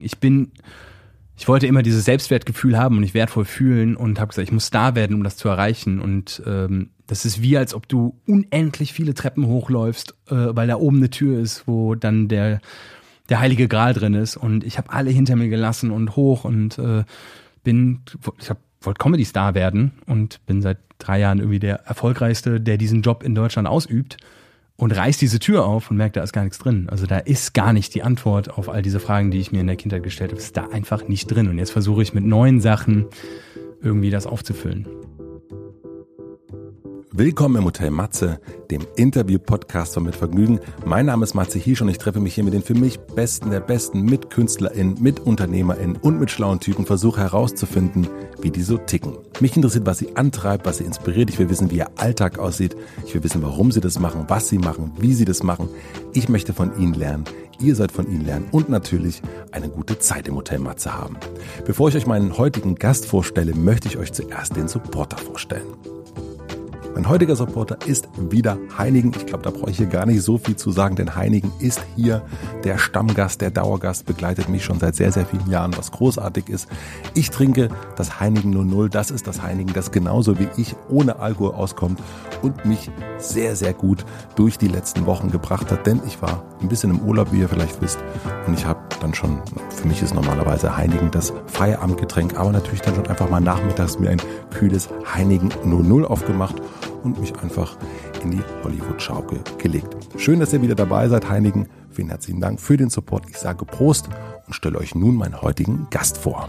Ich wollte immer dieses Selbstwertgefühl haben und mich wertvoll fühlen und habe gesagt, ich muss Star werden, um das zu erreichen. Und das ist wie, als ob du unendlich viele Treppen hochläufst, weil da oben eine Tür ist, wo dann der Heilige Gral drin ist. Und ich habe alle hinter mir gelassen und hoch und wollte Comedy-Star werden und bin seit 3 Jahren irgendwie der Erfolgreichste, der diesen Job in Deutschland ausübt. Und reißt diese Tür auf und merkt, da ist gar nichts drin. Also da ist gar nicht die Antwort auf all diese Fragen, die ich mir in der Kindheit gestellt habe. Ist da einfach nicht drin. Und jetzt versuche ich mit neuen Sachen irgendwie das aufzufüllen. Willkommen im Hotel Matze, dem Interview-Podcast von Mit Vergnügen. Mein Name ist Matze Hiesch und ich treffe mich hier mit den für mich Besten der Besten, mit KünstlerInnen, mit UnternehmerInnen und mit schlauen Typen, versuche herauszufinden, wie die so ticken. Mich interessiert, was sie antreibt, was sie inspiriert. Ich will wissen, wie ihr Alltag aussieht. Ich will wissen, warum sie das machen, was sie machen, wie sie das machen. Ich möchte von ihnen lernen. Ihr sollt von ihnen lernen und natürlich eine gute Zeit im Hotel Matze haben. Bevor ich euch meinen heutigen Gast vorstelle, möchte ich euch zuerst den Supporter vorstellen. Mein heutiger Supporter ist wieder Heineken. Ich glaube, da brauche ich hier gar nicht so viel zu sagen, denn Heineken ist hier der Stammgast, der Dauergast, begleitet mich schon seit sehr, sehr vielen Jahren, was großartig ist. Ich trinke das Heineken 00, das ist das Heineken, das genauso wie ich ohne Alkohol auskommt und mich sehr, sehr gut durch die letzten Wochen gebracht hat, denn ich war ein bisschen im Urlaub, wie ihr vielleicht wisst, und ich habe dann schon, für mich ist normalerweise Heineken das Feierabendgetränk, aber natürlich dann schon einfach mal nachmittags mir ein kühles Heineken 00 aufgemacht und mich einfach in die Hollywood-Schaukel gelegt. Schön, dass ihr wieder dabei seid, Heineken. Vielen herzlichen Dank für den Support. Ich sage Prost und stelle euch nun meinen heutigen Gast vor.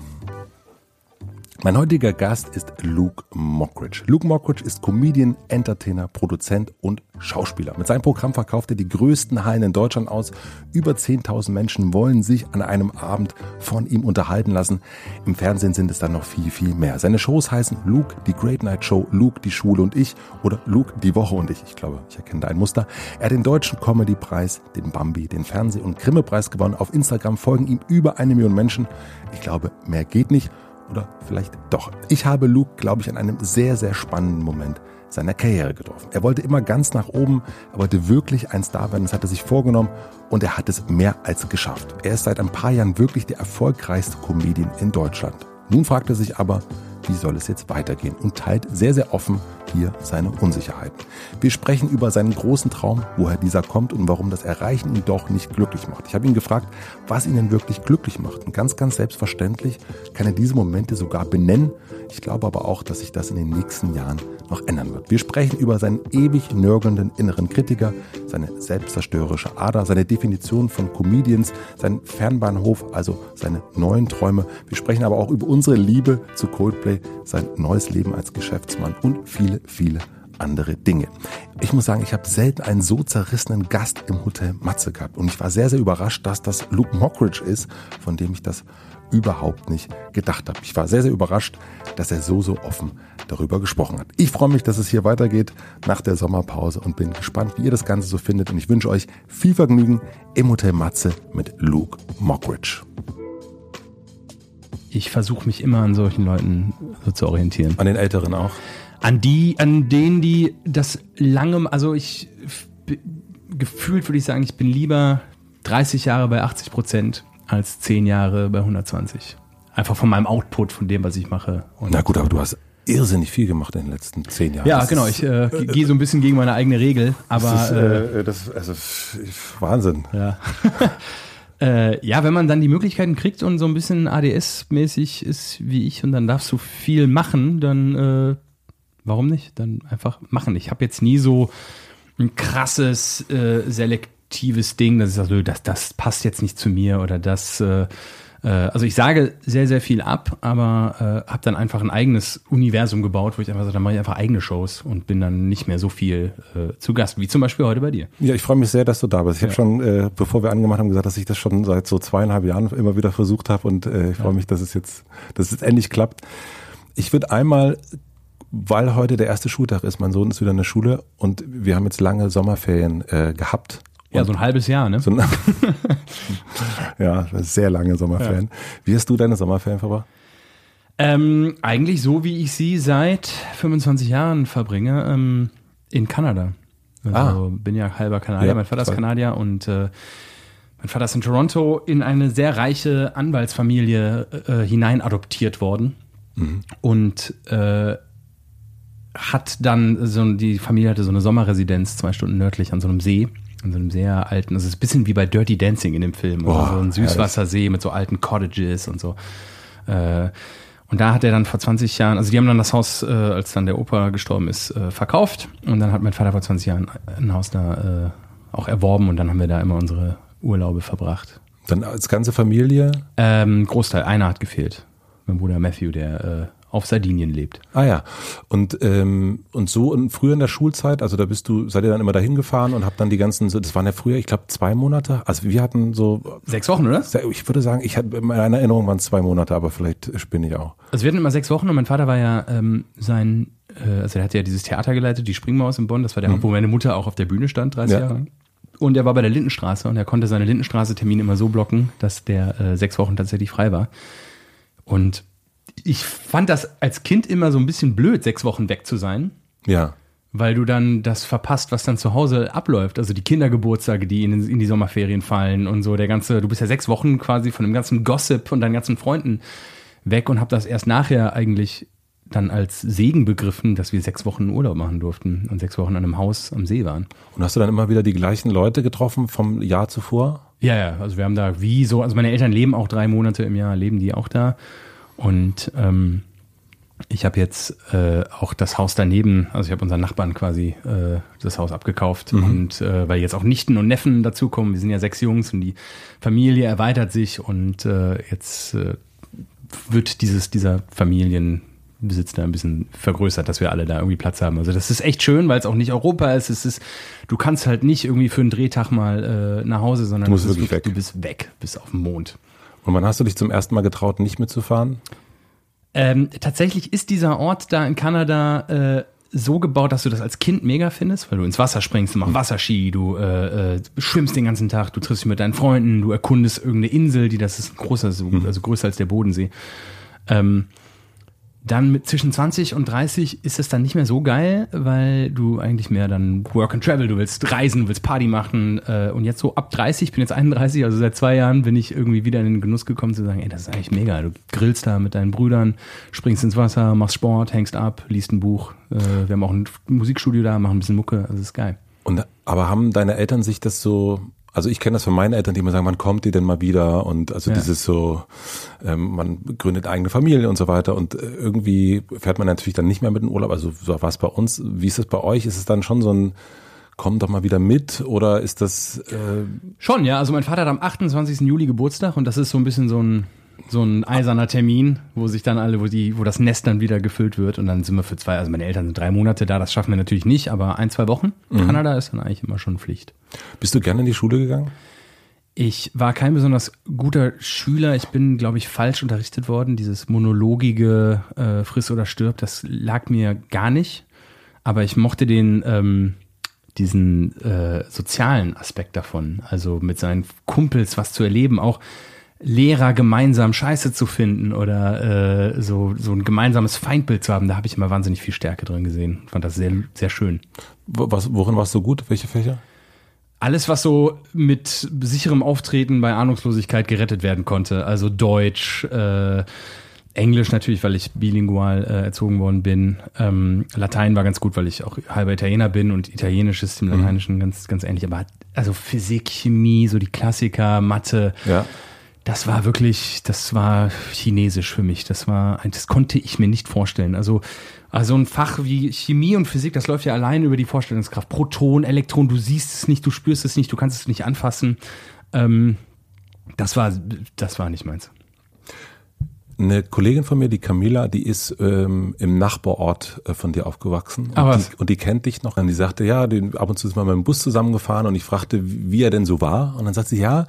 Mein heutiger Gast ist Luke Mockridge. Luke Mockridge ist Comedian, Entertainer, Produzent und Schauspieler. Mit seinem Programm verkauft er die größten Hallen in Deutschland aus. Über 10.000 Menschen wollen sich an einem Abend von ihm unterhalten lassen. Im Fernsehen sind es dann noch viel, viel mehr. Seine Shows heißen Luke, die Great Night Show, Luke, die Schule und ich oder Luke, die Woche und ich. Ich glaube, ich erkenne da ein Muster. Er hat den Deutschen Comedy-Preis, den Bambi, den Fernseh- und Grimme-Preis gewonnen. Auf Instagram folgen ihm über 1 Million Menschen. Ich glaube, mehr geht nicht. Oder vielleicht doch. Ich habe Luke, glaube ich, an einem sehr, sehr spannenden Moment seiner Karriere getroffen. Er wollte immer ganz nach oben, er wollte wirklich ein Star werden, das hat er sich vorgenommen und er hat es mehr als geschafft. Er ist seit ein paar Jahren wirklich der erfolgreichste Comedian in Deutschland. Nun fragt er sich aber, wie soll es jetzt weitergehen und teilt sehr, sehr offen hier seine Unsicherheiten. Wir sprechen über seinen großen Traum, woher dieser kommt und warum das Erreichen ihn doch nicht glücklich macht. Ich habe ihn gefragt, was ihn denn wirklich glücklich macht. Und ganz, ganz selbstverständlich kann er diese Momente sogar benennen. Ich glaube aber auch, dass sich das in den nächsten Jahren noch ändern wird. Wir sprechen über seinen ewig nörgelnden inneren Kritiker, seine selbstzerstörerische Ader, seine Definition von Comedians, seinen Fernbahnhof, also seine neuen Träume. Wir sprechen aber auch über unsere Liebe zu Coldplay, sein neues Leben als Geschäftsmann und viele, viele andere Dinge. Ich muss sagen, ich habe selten einen so zerrissenen Gast im Hotel Matze gehabt und ich war sehr, sehr überrascht, dass das Luke Mockridge ist, von dem ich das überhaupt nicht gedacht habe. Ich war sehr, sehr überrascht, dass er so offen darüber gesprochen hat. Ich freue mich, dass es hier weitergeht nach der Sommerpause und bin gespannt, wie ihr das Ganze so findet und ich wünsche euch viel Vergnügen im Hotel Matze mit Luke Mockridge. Ich versuche mich immer an solchen Leuten so zu orientieren. An den Älteren auch? An denen, die das lange, also gefühlt würde ich sagen, ich bin lieber 30 Jahre bei 80% als 10 Jahre bei 120. Einfach von meinem Output, von dem, was ich mache. Und na gut, aber du hast irrsinnig viel gemacht in den letzten 10 Jahren. Ja, das genau. Ich gehe so ein bisschen gegen meine eigene Regel. Aber das ist Wahnsinn. Ja. Ja, wenn man dann die Möglichkeiten kriegt und so ein bisschen ADS-mäßig ist wie ich und dann darfst du viel machen, dann warum nicht? Dann einfach machen. Ich habe jetzt nie so ein krasses, selektives Ding, dass ich sage, das passt jetzt nicht zu mir oder das. Also ich sage sehr, sehr viel ab, aber habe dann einfach ein eigenes Universum gebaut, wo ich einfach sage, dann mache ich einfach eigene Shows und bin dann nicht mehr so viel zu Gast, wie zum Beispiel heute bei dir. Ja, ich freue mich sehr, dass du da bist. Ich habe schon, bevor wir angemacht haben, gesagt, dass ich das schon seit so 2,5 Jahren immer wieder versucht habe und ich freue mich, dass es jetzt endlich klappt. Ich würde einmal, weil heute der erste Schultag ist, mein Sohn ist wieder in der Schule und wir haben jetzt lange Sommerferien gehabt. Ja, so ein halbes Jahr, ne? Ja, sehr lange Sommerferien. Ja. Wie hast du deine Sommerferien verbracht? Eigentlich so, wie ich sie seit 25 Jahren verbringe, in Kanada. Also bin ja halber Kanadier, mein Vater ist Kanadier und Mein Vater ist in Toronto in eine sehr reiche Anwaltsfamilie hinein adoptiert worden und hat dann die Familie hatte so eine Sommerresidenz 2 Stunden nördlich an so einem See, an so einem sehr alten, also es ist ein bisschen wie bei Dirty Dancing in dem Film, also so ein Süßwassersee mit so alten Cottages und so. Und da hat er dann vor 20 Jahren, also die haben dann das Haus, als dann der Opa gestorben ist, verkauft und dann hat mein Vater vor 20 Jahren ein Haus da auch erworben und dann haben wir da immer unsere Urlaube verbracht. Dann als ganze Familie? Großteil, einer hat gefehlt. Mein Bruder Matthew, der auf Sardinien lebt. Ah ja. Und so früher in der Schulzeit, also seid ihr dann immer dahin gefahren und habt dann die ganzen, das waren ja früher, ich glaube 2 Monate, also wir hatten so 6 Wochen, oder? Ich würde sagen, in meiner Erinnerung waren es 2 Monate, aber vielleicht spinne ich auch. Also wir hatten immer 6 Wochen und mein Vater war ja also er hat ja dieses Theater geleitet, die Springmaus in Bonn, das war der, wo meine Mutter auch auf der Bühne stand, 30 Jahre lang. Und er war bei der Lindenstraße und er konnte seine Lindenstraße-Termine immer so blocken, dass der 6 Wochen tatsächlich frei war. Und ich fand das als Kind immer so ein bisschen blöd, 6 Wochen weg zu sein. Ja. Weil du dann das verpasst, was dann zu Hause abläuft. Also die Kindergeburtstage, die in die Sommerferien fallen und so. Du bist ja 6 Wochen quasi von dem ganzen Gossip von deinen ganzen Freunden weg und hab das erst nachher eigentlich dann als Segen begriffen, dass wir 6 Wochen Urlaub machen durften und 6 Wochen an einem Haus am See waren. Und hast du dann immer wieder die gleichen Leute getroffen vom Jahr zuvor? Ja, also wir haben da also meine Eltern leben auch 3 Monate im Jahr, leben die auch da. Und ich habe jetzt auch das Haus daneben, also ich habe unseren Nachbarn quasi das Haus abgekauft und weil jetzt auch Nichten und Neffen dazukommen, wir sind ja 6 Jungs und die Familie erweitert sich und jetzt wird dieser Familienbesitz da ein bisschen vergrößert, dass wir alle da irgendwie Platz haben. Also das ist echt schön, weil es auch nicht Europa ist. Du kannst halt nicht irgendwie für einen Drehtag mal nach Hause, sondern du bist weg, bis auf den Mond. Und wann hast du dich zum ersten Mal getraut, nicht mitzufahren? Tatsächlich ist dieser Ort da in Kanada so gebaut, dass du das als Kind mega findest, weil du ins Wasser springst, du machst Wasserski, du schwimmst den ganzen Tag, du triffst dich mit deinen Freunden, du erkundest irgendeine Insel, das ist also größer als der Bodensee. Dann mit zwischen 20 und 30 ist es dann nicht mehr so geil, weil du eigentlich mehr dann Work and Travel, du willst reisen, du willst Party machen und jetzt so ab 30, ich bin jetzt 31, also seit 2 Jahren bin ich irgendwie wieder in den Genuss gekommen zu sagen, ey, das ist eigentlich mega, du grillst da mit deinen Brüdern, springst ins Wasser, machst Sport, hängst ab, liest ein Buch, wir haben auch ein Musikstudio da, machen ein bisschen Mucke, also das ist geil. Aber haben deine Eltern sich das so... Also ich kenne das von meinen Eltern, die immer sagen, wann kommt ihr denn mal wieder? Und also dieses so, man gründet eigene Familie und so weiter. Und irgendwie fährt man natürlich dann nicht mehr mit in den Urlaub. Also so war es bei uns. Wie ist es bei euch? Ist es dann schon so ein, komm doch mal wieder mit? Oder ist das... Schon, ja. Also mein Vater hat am 28. Juli Geburtstag und das ist so ein bisschen so ein eiserner Termin, wo sich dann wo das Nest dann wieder gefüllt wird und dann sind wir also meine Eltern sind 3 Monate da, das schaffen wir natürlich nicht, aber 1-2 Wochen. Kanada ist dann eigentlich immer schon Pflicht. Bist du gerne in die Schule gegangen? Ich war kein besonders guter Schüler. Ich bin, glaube ich, falsch unterrichtet worden. Dieses monologige Friss oder stirb, das lag mir gar nicht. Aber ich mochte diesen sozialen Aspekt davon. Also mit seinen Kumpels was zu erleben, auch Lehrer gemeinsam Scheiße zu finden oder so ein gemeinsames Feindbild zu haben. Da habe ich immer wahnsinnig viel Stärke drin gesehen. Fand das sehr, sehr schön. Worin warst du gut? Welche Fächer? Alles, was so mit sicherem Auftreten bei Ahnungslosigkeit gerettet werden konnte. Also Deutsch, Englisch natürlich, weil ich bilingual erzogen worden bin. Latein war ganz gut, weil ich auch halber Italiener bin und Italienisch ist dem Lateinischen ganz, ganz ähnlich. Aber also Physik, Chemie, so die Klassiker, Mathe. Ja. Das war Chinesisch für mich. Das konnte ich mir nicht vorstellen. Also ein Fach wie Chemie und Physik, das läuft ja allein über die Vorstellungskraft. Proton, Elektron, du siehst es nicht, du spürst es nicht, du kannst es nicht anfassen. Das war nicht meins. Eine Kollegin von mir, die Camilla, die ist im Nachbarort von dir aufgewachsen. Und die kennt dich noch. Und die sagte, ja, ab und zu sind wir mit dem Bus zusammengefahren und ich fragte, wie er denn so war. Und dann sagt sie, ja,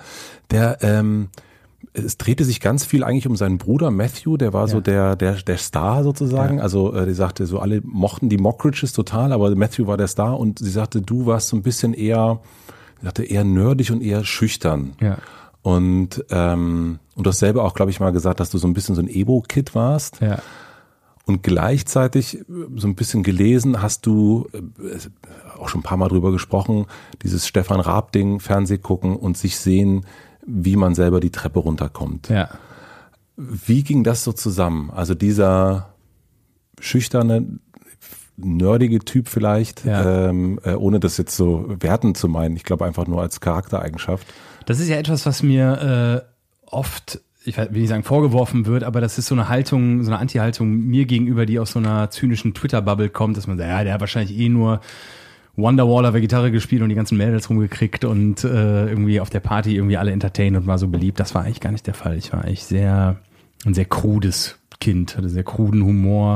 es drehte sich ganz viel eigentlich um seinen Bruder Matthew, der war so der Star sozusagen. Ja. Also die sagte so, alle mochten die Mockridges total, aber Matthew war der Star und sie sagte, du warst so ein bisschen eher nerdig und eher schüchtern. Ja. Und du hast selber auch, glaube ich, mal gesagt, dass du so ein bisschen so ein Ebo-Kid warst. Ja. Und gleichzeitig so ein bisschen gelesen hast du, auch schon ein paar Mal drüber gesprochen, dieses Stefan Raab-Ding, Fernseh gucken und sich sehen, wie man selber die Treppe runterkommt. Ja. Wie ging das so zusammen? Also dieser schüchterne, nerdige Typ vielleicht, ohne das jetzt so wertend zu meinen. Ich glaube einfach nur als Charaktereigenschaft. Das ist ja etwas, was mir oft, ich will nicht sagen vorgeworfen wird, aber das ist so eine Haltung, so eine Anti-Haltung mir gegenüber, die aus so einer zynischen Twitter-Bubble kommt, dass man sagt, ja, der hat wahrscheinlich nur Wonderwall auf der Gitarre gespielt und die ganzen Mädels rumgekriegt und irgendwie auf der Party irgendwie alle entertained und war so beliebt. Das war eigentlich gar nicht der Fall. Ich war eigentlich ein sehr krudes Kind, hatte sehr kruden Humor.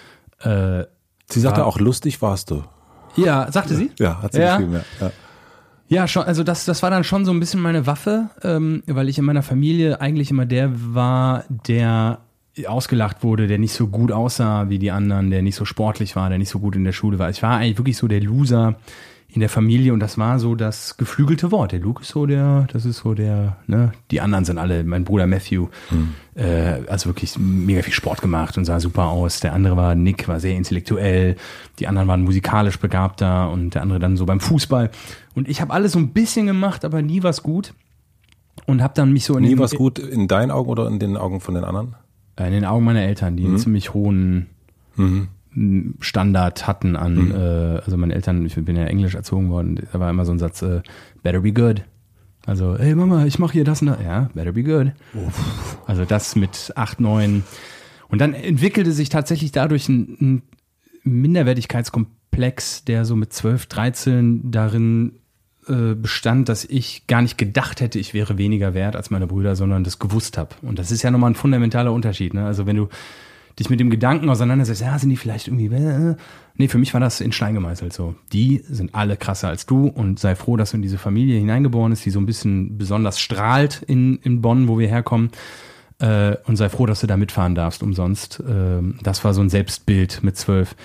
Sie sagte auch, lustig warst du. Ja, sagte sie? Ja, hat sie geschrieben, ja. Ja, schon, also das war dann schon so ein bisschen meine Waffe, weil ich in meiner Familie eigentlich immer der war, der ausgelacht wurde, der nicht so gut aussah wie die anderen, der nicht so sportlich war, der nicht so gut in der Schule war. Ich war eigentlich wirklich so der Loser in der Familie und das war so das geflügelte Wort. Der Luke ist so ne, die anderen sind alle, mein Bruder Matthew, also wirklich mega viel Sport gemacht und sah super aus. Der andere war Nick, war sehr intellektuell, die anderen waren musikalisch begabter und der andere dann so beim Fußball. Und ich habe alles so ein bisschen gemacht, aber nie was gut und habe dann mich so Nie was gut in deinen Augen oder in den Augen von den anderen? In den Augen meiner Eltern, die einen ziemlich hohen Standard hatten an, also meine Eltern, ich bin ja Englisch erzogen worden, da war immer so ein Satz, better be good. Also, hey Mama, ich mache hier das und das. Ja, better be good. Uff. Also das mit 8, 9. Und dann entwickelte sich tatsächlich dadurch ein Minderwertigkeitskomplex, der so mit 12, 13 darin bestand, dass ich gar nicht gedacht hätte, ich wäre weniger wert als meine Brüder, sondern das gewusst habe. Und das ist ja nochmal ein fundamentaler Unterschied. Ne? Also wenn du dich mit dem Gedanken auseinandersetzt, ja, sind die vielleicht irgendwie, nee, für mich war das in Stein gemeißelt so. Die sind alle krasser als du und sei froh, dass du in diese Familie hineingeboren bist, die so ein bisschen besonders strahlt in Bonn, wo wir herkommen. Und sei froh, dass du da mitfahren darfst umsonst. Das war so ein Selbstbild mit 12.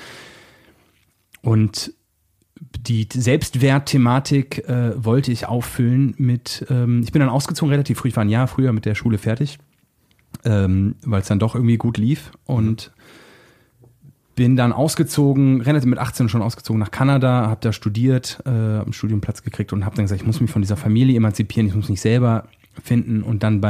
Und die Selbstwertthematik wollte ich auffüllen mit, ich bin dann ausgezogen relativ früh, ich war ein Jahr früher mit der Schule fertig, weil es dann doch irgendwie gut lief und bin dann ausgezogen, relativ mit 18 schon ausgezogen nach Kanada, habe da studiert, hab einen Studienplatz gekriegt und habe dann gesagt, ich muss mich von dieser Familie emanzipieren, ich muss mich selber finden und dann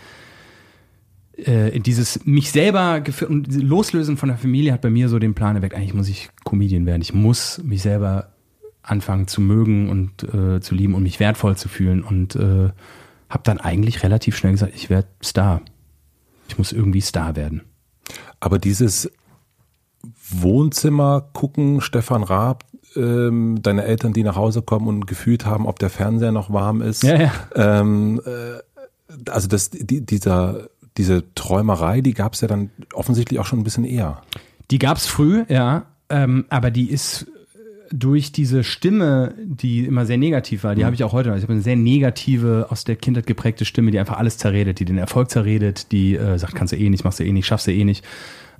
dieses mich selber und loslösen von der Familie hat bei mir so den Plan erweckt, eigentlich muss ich Comedian werden, ich muss mich selber anfangen zu mögen und zu lieben und mich wertvoll zu fühlen und habe dann eigentlich relativ schnell gesagt, ich werde Star. Ich muss irgendwie Star werden. Aber dieses Wohnzimmer gucken, Stefan Raab, deine Eltern, die nach Hause kommen und gefühlt haben, ob der Fernseher noch warm ist. Ja. Also diese Träumerei, die gab es ja dann offensichtlich auch schon ein bisschen eher. Die gab es früh, ja, aber die ist durch diese Stimme, die immer sehr negativ war, die habe ich auch heute noch. Ich habe eine sehr negative, aus der Kindheit geprägte Stimme, die einfach alles zerredet, die den Erfolg zerredet, die sagt, kannst du eh nicht, machst du eh nicht, schaffst du eh nicht.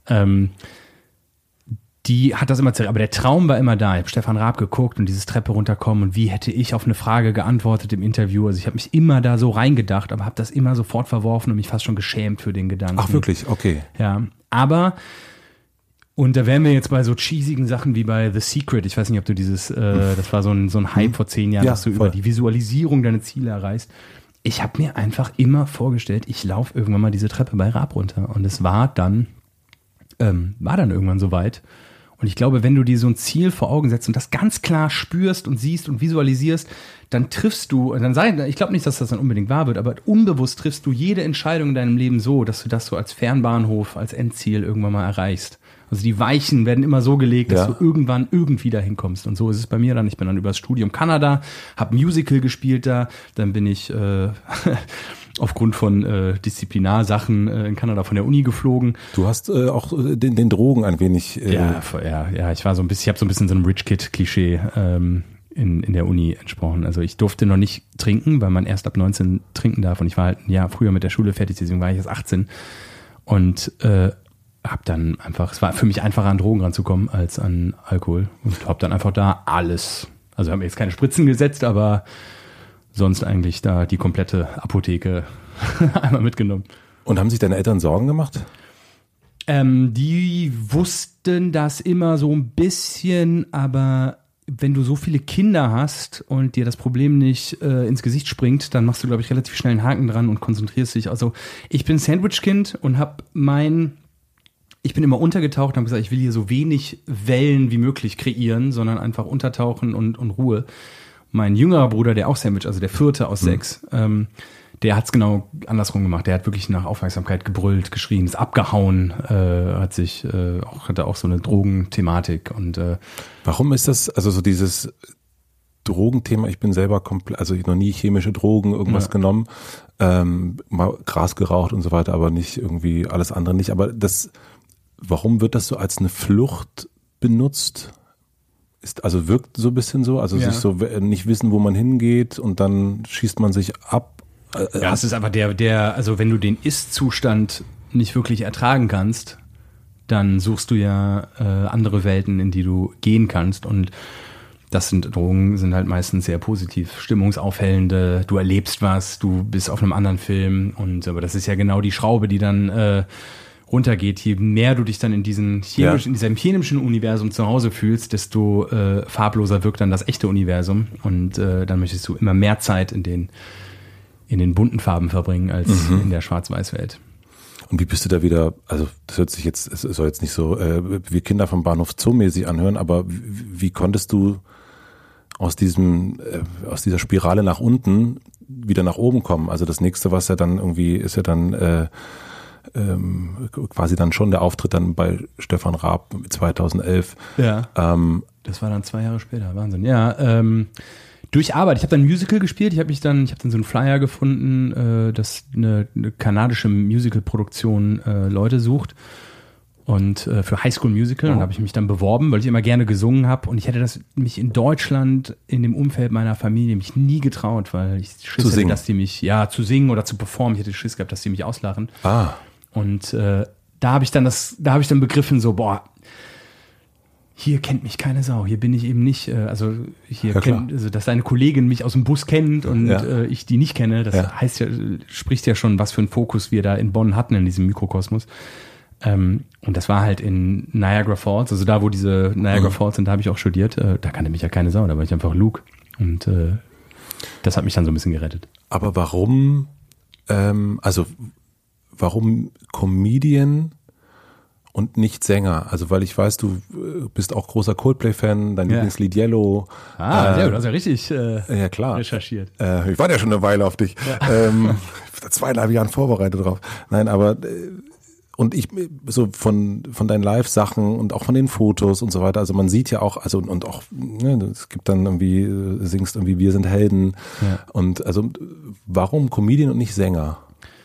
Die hat das immer zerredet. Aber der Traum war immer da. Ich habe Stefan Raab geguckt und dieses Treppe runterkommen und wie hätte ich auf eine Frage geantwortet im Interview. Also ich habe mich immer da so reingedacht, aber habe das immer sofort verworfen und mich fast schon geschämt für den Gedanken. Ach wirklich? Okay. Ja, aber und da wären wir jetzt bei so cheesigen Sachen wie bei The Secret. Ich weiß nicht, ob du dieses, das war so ein Hype vor 10 Jahren, dass du über die Visualisierung deine Ziele erreichst. Ich habe mir einfach immer vorgestellt, ich laufe irgendwann mal diese Treppe bei Raab runter. Und es war dann irgendwann soweit. Und ich glaube, wenn du dir so ein Ziel vor Augen setzt und das ganz klar spürst und siehst und visualisierst, dann triffst du, ich glaube nicht, dass das dann unbedingt wahr wird, aber unbewusst triffst du jede Entscheidung in deinem Leben so, dass du das so als Fernbahnhof, als Endziel irgendwann mal erreichst. Also die Weichen werden immer so gelegt, dass du irgendwann irgendwie da hinkommst. Und so ist es bei mir dann. Ich bin dann übers Studium Kanada, habe Musical gespielt da, dann bin ich aufgrund von Disziplinarsachen in Kanada von der Uni geflogen. Du hast auch den Drogen ein wenig... Ja, ich war so ein bisschen, ich habe so ein bisschen so einem Rich Kid-Klischee in der Uni entsprochen. Also ich durfte noch nicht trinken, weil man erst ab 19 trinken darf. Und ich war halt ein Jahr früher mit der Schule fertig, deswegen war ich erst 18. Und hab dann einfach, es war für mich einfacher an Drogen ranzukommen als an Alkohol und hab dann einfach da alles, also haben wir jetzt keine Spritzen gesetzt, aber sonst eigentlich da die komplette Apotheke einmal mitgenommen. Und haben sich deine Eltern Sorgen gemacht? Die wussten das immer so ein bisschen, aber wenn du so viele Kinder hast und dir das Problem nicht ins Gesicht springt, dann machst du, glaube ich, relativ schnell einen Haken dran und konzentrierst dich. Also ich bin Sandwich-Kind und ich bin immer untergetaucht und habe gesagt, ich will hier so wenig Wellen wie möglich kreieren, sondern einfach untertauchen und Ruhe. Mein jüngerer Bruder, der auch Sandwich, also der 4. aus 6, der hat's genau andersrum gemacht. Der hat wirklich nach Aufmerksamkeit gebrüllt, geschrien, ist abgehauen, hatte auch so eine Drogenthematik und warum ist das, also so dieses Drogenthema, ich bin selber komplett, also ich noch nie chemische Drogen, irgendwas genommen, mal Gras geraucht und so weiter, aber nicht irgendwie alles andere nicht, aber warum wird das so als eine Flucht benutzt? Wirkt so ein bisschen so, sich so nicht wissen, wo man hingeht und dann schießt man sich ab. Ja, es ist einfach also wenn du den Ist-Zustand nicht wirklich ertragen kannst, dann suchst du ja andere Welten, in die du gehen kannst und Drogen sind halt meistens sehr positiv, stimmungsaufhellende, du erlebst was, du bist auf einem anderen Film aber das ist ja genau die Schraube, die dann runtergeht. Je mehr du dich dann in diesem chemischen Universum zu Hause fühlst, desto farbloser wirkt dann das echte Universum und dann möchtest du immer mehr Zeit in den bunten Farben verbringen als in der Schwarz-Weiß-Welt. Und wie bist du da wieder, also das hört sich jetzt, es soll jetzt nicht so wie Kinder vom Bahnhof Zoo mäßig anhören, aber wie konntest du aus dieser Spirale nach unten wieder nach oben kommen? Also das nächste, was ja dann irgendwie, ist ja dann quasi dann schon der Auftritt dann bei Stefan Raab 2011. Ja, das war dann 2 Jahre später, Wahnsinn. Ja, durch Arbeit. Ich habe dann ein Musical gespielt. Ich habe dann so einen Flyer gefunden, dass eine kanadische Musical-Produktion Leute sucht und für High School Musical. Und habe ich mich dann beworben, weil ich immer gerne gesungen habe. Und ich hätte mich in Deutschland in dem Umfeld meiner Familie mich nie getraut, weil ich Schiss hatte, dass die mich zu singen oder zu performen. Ich hätte Schiss gehabt, dass die mich auslachen. Und da habe ich dann begriffen, so hier kennt mich keine Sau, hier bin ich eben nicht, dass deine Kollegin mich aus dem Bus kennt und ich die nicht kenne, das heißt spricht ja schon, was für einen Fokus wir da in Bonn hatten in diesem Mikrokosmos. Und das war halt in Niagara Falls, also da, wo diese Niagara Falls sind, da habe ich auch studiert, da kannte mich ja keine Sau, da war ich einfach Luke und das hat mich dann so ein bisschen gerettet. Aber warum Comedian und nicht Sänger? Also weil ich weiß, du bist auch großer Coldplay-Fan, dein Lieblingslied Yellow. Sehr gut, du hast ja richtig recherchiert. Ich war ja schon eine Weile auf dich. Seit 2,5 Jahren vorbereitet drauf. Nein, aber und ich so von deinen Live-Sachen und auch von den Fotos und so weiter, also man sieht ja auch, also und auch, es gibt dann irgendwie, singst irgendwie Wir sind Helden und also warum Comedian und nicht Sänger?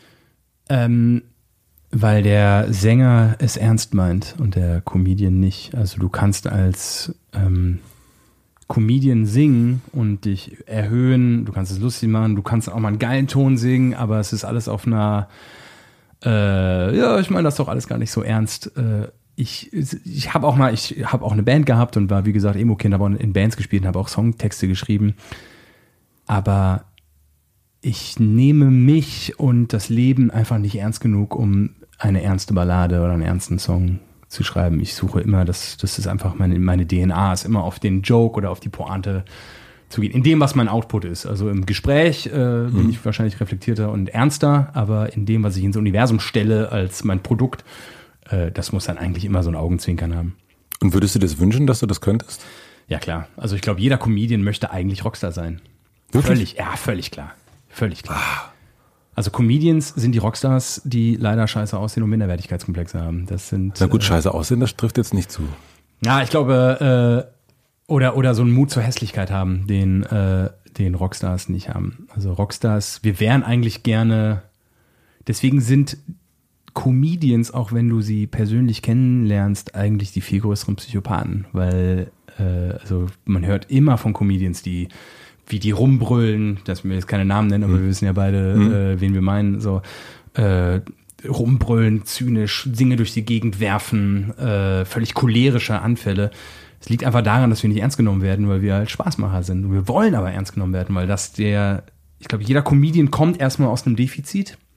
Weil der Sänger es ernst meint und der Comedian nicht. Also du kannst als Comedian singen und dich erhöhen, du kannst es lustig machen, du kannst auch mal einen geilen Ton singen, aber es ist alles auf einer ich meine das doch alles gar nicht so ernst. Ich habe auch eine Band gehabt und war, wie gesagt, Emo-Kind, habe auch in Bands gespielt und habe auch Songtexte geschrieben. Aber ich nehme mich und das Leben einfach nicht ernst genug, um eine ernste Ballade oder einen ernsten Song zu schreiben. Ich suche immer, das ist einfach meine DNA, ist immer auf den Joke oder auf die Pointe zu gehen. In dem, was mein Output ist. Also im Gespräch bin ich wahrscheinlich reflektierter und ernster, aber in dem, was ich ins Universum stelle als mein Produkt, das muss dann eigentlich immer so ein Augenzwinkern haben. Und würdest du das wünschen, dass du das könntest? Ja, klar. Also ich glaube, jeder Comedian möchte eigentlich Rockstar sein. Wirklich? Völlig klar. Völlig klar. Also Comedians sind die Rockstars, die leider scheiße aussehen und Minderwertigkeitskomplexe haben. Das sind. Na gut, scheiße aussehen, das trifft jetzt nicht zu. Ja, ich glaube, oder so einen Mut zur Hässlichkeit haben, den Rockstars nicht haben. Also Rockstars, wir wären eigentlich gerne, deswegen sind Comedians, auch wenn du sie persönlich kennenlernst, eigentlich die viel größeren Psychopathen, weil also man hört immer von Comedians, wie die rumbrüllen, dass wir jetzt keine Namen nennen, aber wir wissen ja beide, wen wir meinen, so rumbrüllen, zynisch, Dinge durch die Gegend werfen, völlig cholerische Anfälle. Es liegt einfach daran, dass wir nicht ernst genommen werden, weil wir halt Spaßmacher sind. Und wir wollen aber ernst genommen werden, weil ich glaube, jeder Comedian kommt erstmal aus einem Defizit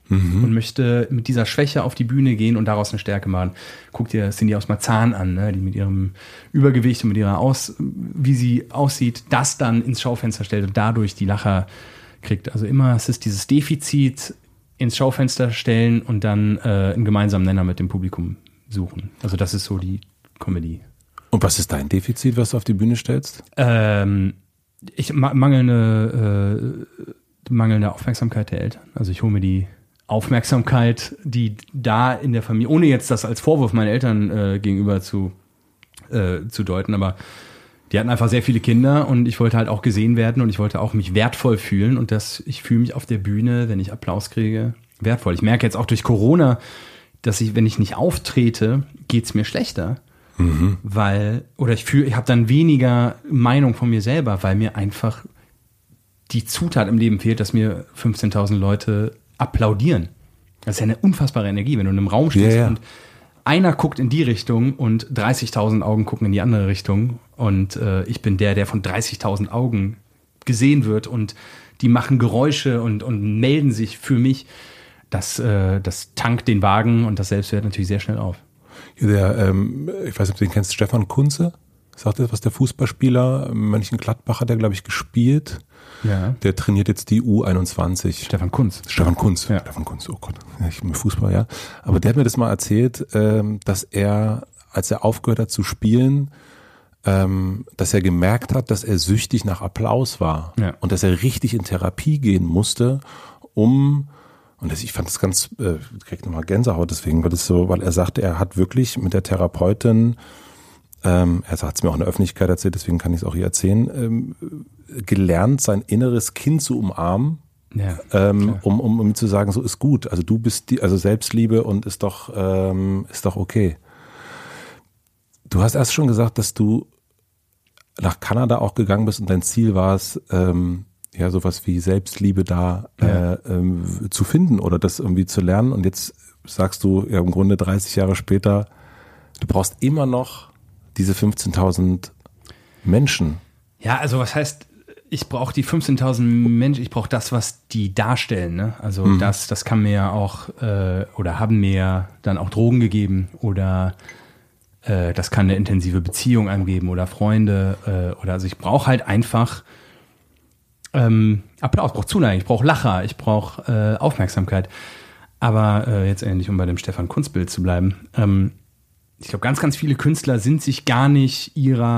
und möchte mit dieser Schwäche auf die Bühne gehen und daraus eine Stärke machen. Guck dir Cindy aus Marzahn an, ne, die mit ihrem Übergewicht und mit wie sie aussieht, das dann ins Schaufenster stellt und dadurch die Lacher kriegt. Also immer, es ist dieses Defizit ins Schaufenster stellen und dann einen gemeinsamen Nenner mit dem Publikum suchen. Also das ist so die Comedy. Und was ist dein Defizit, was du auf die Bühne stellst? Mangelnde Aufmerksamkeit der Eltern. Also ich hole mir die Aufmerksamkeit, die da in der Familie, ohne jetzt das als Vorwurf meinen Eltern gegenüber zu deuten, aber die hatten einfach sehr viele Kinder und ich wollte halt auch gesehen werden und ich wollte auch mich wertvoll fühlen und ich fühle mich auf der Bühne, wenn ich Applaus kriege, wertvoll. Ich merke jetzt auch durch Corona, dass wenn ich nicht auftrete, geht's mir schlechter. Ich habe dann weniger Meinung von mir selber, weil mir einfach die Zutat im Leben fehlt, dass mir 15.000 Leute applaudieren. Das ist ja eine unfassbare Energie, wenn du in einem Raum stehst und einer guckt in die Richtung und 30.000 Augen gucken in die andere Richtung und ich bin der von 30.000 Augen gesehen wird und die machen Geräusche und melden sich für mich. Das tankt den Wagen und das Selbstwert natürlich sehr schnell auf. Ich weiß nicht, ob du den kennst, Stefan Kunze. Sagt das was, der Fußballspieler, Mönchengladbach hat er, glaube ich, gespielt. Ja. Der trainiert jetzt die U21. Stefan Kunz, oh Gott, ich bin Fußball, ja. Aber der hat mir das mal erzählt, dass er, als er aufgehört hat zu spielen, dass er gemerkt hat, dass er süchtig nach Applaus war. Ja. Und dass er richtig in Therapie gehen musste, ich fand das ganz, krieg nochmal Gänsehaut, deswegen war das so, weil er sagte, er hat wirklich mit der Therapeutin, er hat es mir auch in der Öffentlichkeit erzählt, deswegen kann ich es auch hier erzählen, gelernt, sein inneres Kind zu umarmen, um zu sagen, so ist gut, also du bist also Selbstliebe und ist doch okay. Du hast erst schon gesagt, dass du nach Kanada auch gegangen bist und dein Ziel war es, sowas wie Selbstliebe da zu finden oder das irgendwie zu lernen. Und jetzt sagst du ja im Grunde 30 Jahre später, du brauchst immer noch diese 15.000 Menschen. Ja, also was heißt, ich brauche die 15.000 Menschen, ich brauche das, was die darstellen. Ne? Also das kann mir ja auch, oder haben mir ja dann auch Drogen gegeben oder das kann eine intensive Beziehung angeben oder Freunde also ich brauche halt einfach Applaus, ich brauche Zuneigung, ich brauche Lacher, ich brauche Aufmerksamkeit. Aber jetzt endlich, um bei dem Stefan Kunz-Bild zu bleiben, ich glaube, ganz, ganz viele Künstler sind sich gar nicht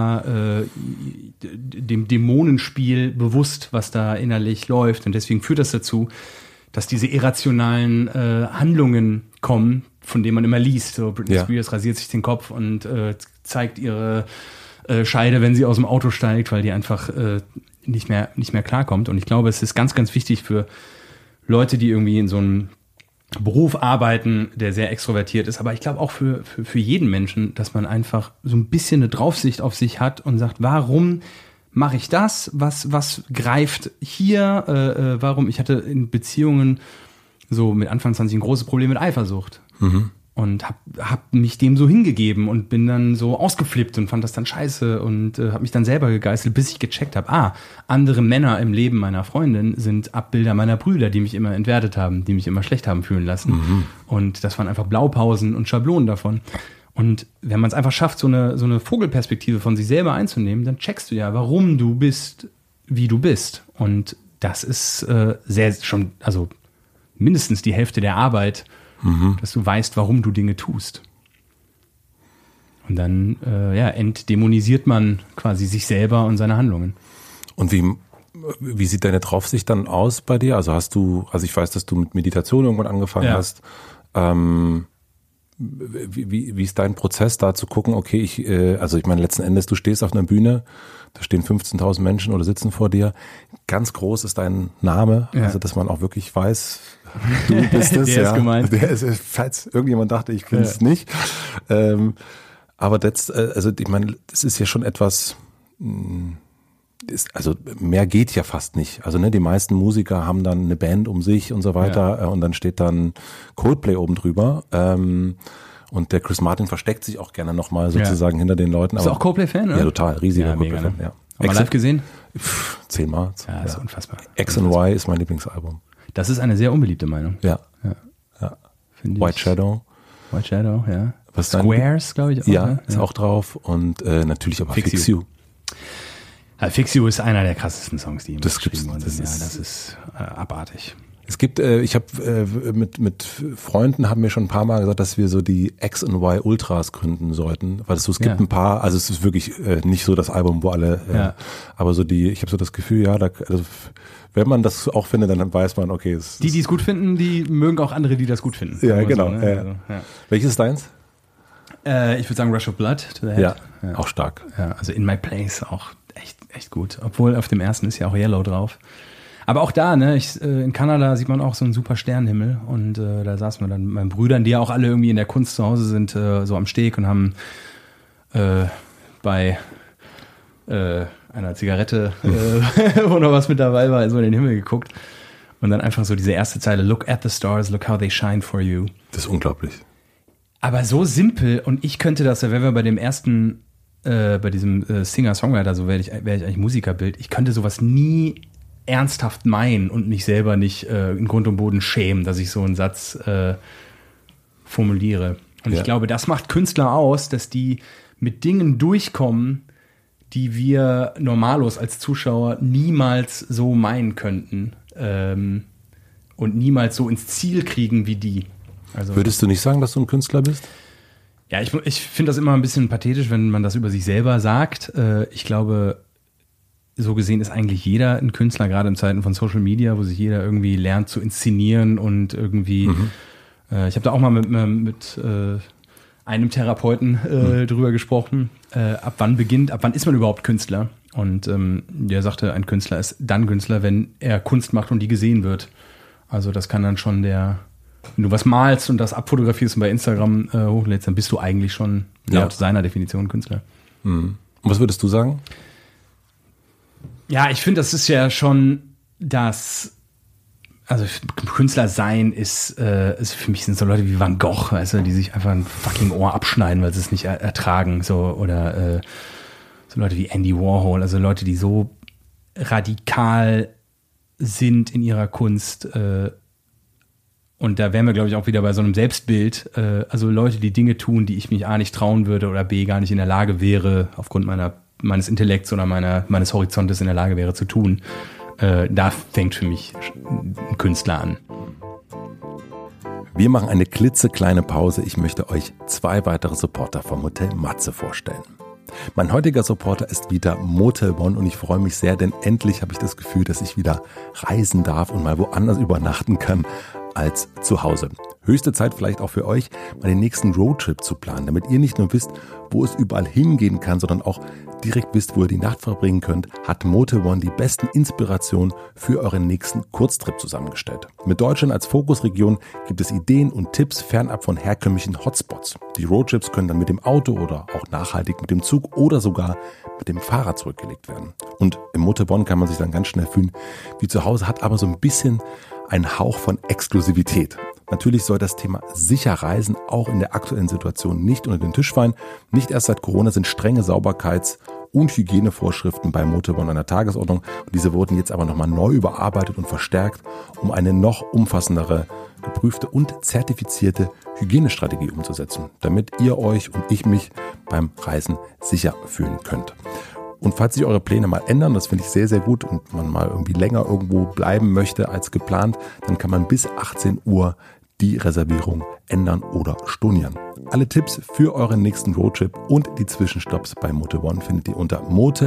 dem Dämonenspiel bewusst, was da innerlich läuft. Und deswegen führt das dazu, dass diese irrationalen Handlungen kommen, von denen man immer liest. So Britney Spears rasiert sich den Kopf und zeigt ihre Scheide, wenn sie aus dem Auto steigt, weil die einfach nicht mehr klarkommt. Und ich glaube, es ist ganz, ganz wichtig für Leute, die irgendwie in so einem Beruf arbeiten, der sehr extrovertiert ist, aber ich glaube auch für jeden Menschen, dass man einfach so ein bisschen eine Draufsicht auf sich hat und sagt, warum mache ich das? Was greift hier? Warum? Ich hatte in Beziehungen so mit Anfang 20 ein großes Problem mit Eifersucht. Und hab mich dem so hingegeben und bin dann so ausgeflippt und fand das dann scheiße und habe mich dann selber gegeißelt, bis ich gecheckt habe, andere Männer im Leben meiner Freundin sind Abbilder meiner Brüder, die mich immer entwertet haben, die mich immer schlecht haben fühlen lassen. Und das waren einfach Blaupausen und Schablonen davon. Und wenn man es einfach schafft, so eine Vogelperspektive von sich selber einzunehmen, dann checkst du ja, warum du bist, wie du bist. Und das ist also mindestens die Hälfte der Arbeit, dass du weißt, warum du Dinge tust. Und dann entdämonisiert man quasi sich selber und seine Handlungen. Und wie sieht deine Draufsicht dann aus bei dir? Also ich weiß, dass du mit Meditation irgendwann angefangen hast. Wie ist dein Prozess da zu gucken, okay, ich meine, letzten Endes, du stehst auf einer Bühne, da stehen 15.000 Menschen oder sitzen vor dir. Ganz groß ist dein Name, also dass man auch wirklich weiß, du bist es. Der ist gemeint. Der ist, falls irgendjemand dachte, ich bin es nicht. Aber ich meine, das ist ja schon etwas, also mehr geht ja fast nicht. Also die meisten Musiker haben dann eine Band um sich und so weiter und dann steht dann Coldplay oben drüber. Und der Chris Martin versteckt sich auch gerne nochmal sozusagen hinter den Leuten. Bist du auch Coldplay-Fan, oder? Ja, total. Riesiger Coldplay-Fan. Ja. Haben wir live gesehen? 10-mal. Ja, ist unfassbar. X and Y ist mein Lieblingsalbum. Das ist eine sehr unbeliebte Meinung. Ja. White Shadow. White Shadow, ja. Was Squares, glaube ich auch. Ja, ne? ist auch drauf und natürlich aber Fix You. Ja, Fix You ist einer der krassesten Songs, die das geschrieben worden sind. Das ja, das ist abartig. Es gibt, ich habe mit Freunden haben wir schon ein paar Mal gesagt, dass wir so die X und Y Ultras gründen sollten, weil es gibt ein paar, also es ist wirklich nicht so das Album, wo alle, aber so ich habe so das Gefühl, also wenn man das auch findet, dann weiß man, okay. Die es gut finden, die mögen auch andere, die das gut finden. Ja, genau. So, ne? Also, Welches ist deins? Ich würde sagen Rush of Blood to the Head. Ja, auch stark. Ja, also In My Place auch echt gut. Obwohl auf dem ersten ist ja auch Yellow drauf. Aber auch da, ne, in Kanada sieht man auch so einen super Sternenhimmel und da saßen wir dann mit meinen Brüdern, die ja auch alle irgendwie in der Kunst zu Hause sind, so am Steg und haben bei einer Zigarette, wo noch was mit dabei war, so in den Himmel geguckt und dann einfach so diese erste Zeile, Look at the stars, look how they shine for you. Das ist unglaublich. Aber so simpel und ich könnte das, wenn wir bei dem ersten, bei diesem Singer-Songwriter, so wäre ich eigentlich Musikerbild, ich könnte sowas nie ernsthaft meinen und mich selber nicht in Grund und Boden schämen, dass ich so einen Satz formuliere. Und ich glaube, das macht Künstler aus, dass die mit Dingen durchkommen, die wir normalos als Zuschauer niemals so meinen könnten und niemals so ins Ziel kriegen wie die. Also, würdest du nicht sagen, dass du ein Künstler bist? Ja, ich finde das immer ein bisschen pathetisch, wenn man das über sich selber sagt. Ich glaube, so gesehen ist eigentlich jeder ein Künstler, gerade in Zeiten von Social Media, wo sich jeder irgendwie lernt zu inszenieren und irgendwie, ich habe da auch mal mit einem Therapeuten drüber gesprochen, ab wann ist man überhaupt Künstler? Und der sagte, ein Künstler ist dann Künstler, wenn er Kunst macht und die gesehen wird. Also das kann dann schon wenn du was malst und das abfotografierst und bei Instagram hochlädst, dann bist du eigentlich schon laut seiner Definition Künstler. Und was würdest du sagen? Ja, ich finde, das ist ja schon also Künstler sein ist für mich sind so Leute wie Van Gogh, weißt du, die sich einfach ein fucking Ohr abschneiden, weil sie es nicht ertragen, so, oder so Leute wie Andy Warhol, also Leute, die so radikal sind in ihrer Kunst, und da wären wir, glaube ich, auch wieder bei so einem Selbstbild, also Leute, die Dinge tun, die ich mich A nicht trauen würde oder B gar nicht in der Lage wäre, aufgrund meines Intellekts oder meines Horizontes in der Lage wäre zu tun. Da fängt für mich ein Künstler an. Wir machen eine klitzekleine Pause. Ich möchte euch 2 weitere Supporter vom Hotel Matze vorstellen. Mein heutiger Supporter ist wieder Motel One und ich freue mich sehr, denn endlich habe ich das Gefühl, dass ich wieder reisen darf und mal woanders übernachten kann als zu Hause. Höchste Zeit vielleicht auch für euch, mal den nächsten Roadtrip zu planen, damit ihr nicht nur wisst, wo es überall hingehen kann, sondern auch direkt wisst, wo ihr die Nacht verbringen könnt, hat Motel One die besten Inspirationen für euren nächsten Kurztrip zusammengestellt. Mit Deutschland als Fokusregion gibt es Ideen und Tipps fernab von herkömmlichen Hotspots. Die Roadtrips können dann mit dem Auto oder auch nachhaltig mit dem Zug oder sogar mit dem Fahrrad zurückgelegt werden. Und im Motel One kann man sich dann ganz schnell fühlen wie zu Hause, hat aber so ein bisschen einen Hauch von Exklusivität. Natürlich soll das Thema sicher reisen auch in der aktuellen Situation nicht unter den Tisch fallen. Nicht erst seit Corona sind strenge Sauberkeits- und Hygienevorschriften bei Motel One an der Tagesordnung. Und diese wurden jetzt aber nochmal neu überarbeitet und verstärkt, um eine noch umfassendere, geprüfte und zertifizierte Hygienestrategie umzusetzen, damit ihr euch und ich mich beim Reisen sicher fühlen könnt. Und falls sich eure Pläne mal ändern, das finde ich sehr, sehr gut, und man mal irgendwie länger irgendwo bleiben möchte als geplant, dann kann man bis 18 Uhr die Reservierung ändern oder stornieren. Alle Tipps für euren nächsten Roadtrip und die Zwischenstopps bei Motel One findet ihr unter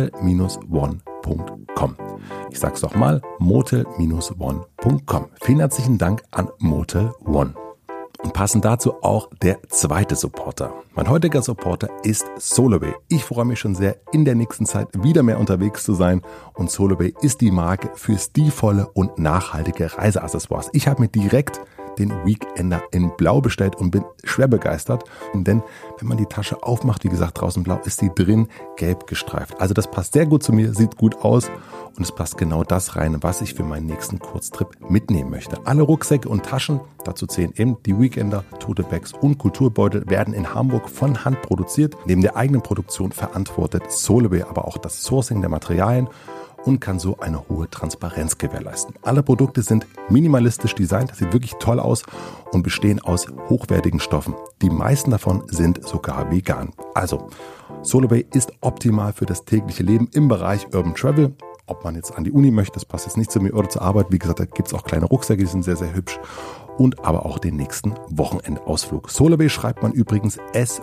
motel-one.com. Ich sag's noch mal, motel-one.com. Vielen herzlichen Dank an Motel One. Und passend dazu auch der zweite Supporter. Mein heutiger Supporter ist Soloway. Ich freue mich schon sehr, in der nächsten Zeit wieder mehr unterwegs zu sein. Und Soloway ist die Marke für stilvolle und nachhaltige Reiseaccessoires. Ich habe mir direkt den Weekender in Blau bestellt und bin schwer begeistert. Denn wenn man die Tasche aufmacht, wie gesagt, draußen blau, ist sie drin gelb gestreift. Also das passt sehr gut zu mir, sieht gut aus und es passt genau das rein, was ich für meinen nächsten Kurztrip mitnehmen möchte. Alle Rucksäcke und Taschen, dazu zählen eben die Weekender, Tote Bags und Kulturbeutel, werden in Hamburg von Hand produziert. Neben der eigenen Produktion verantwortet Soloway aber auch das Sourcing der Materialien. und kann so eine hohe Transparenz gewährleisten. Alle Produkte sind minimalistisch designt, das sieht wirklich toll aus und bestehen aus hochwertigen Stoffen. Die meisten davon sind sogar vegan. Also, Solobay ist optimal für das tägliche Leben im Bereich Urban Travel. Ob man jetzt an die Uni möchte, das passt jetzt nicht zu mir, oder zur Arbeit. Wie gesagt, da gibt es auch kleine Rucksäcke, die sind sehr, sehr hübsch. Und aber auch den nächsten Wochenendausflug. Solobay schreibt man übrigens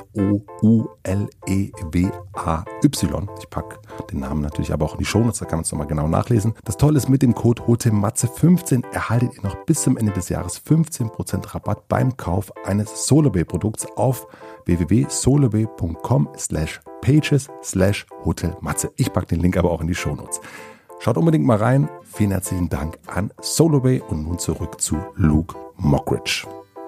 S-O-U-L-E-W-A-Y. Ich packe den Namen natürlich aber auch in die Shownotes, da kann man es nochmal genau nachlesen. Das Tolle ist, mit dem Code HOTEMATZE15 erhaltet ihr noch bis zum Ende des Jahres 15% Rabatt beim Kauf eines Solobay-Produkts auf www.solobay.com/pages/hotelmatze. Ich packe den Link aber auch in die Shownotes. Schaut unbedingt mal rein. Vielen herzlichen Dank an Solobay und nun zurück zu Luke Mockridge.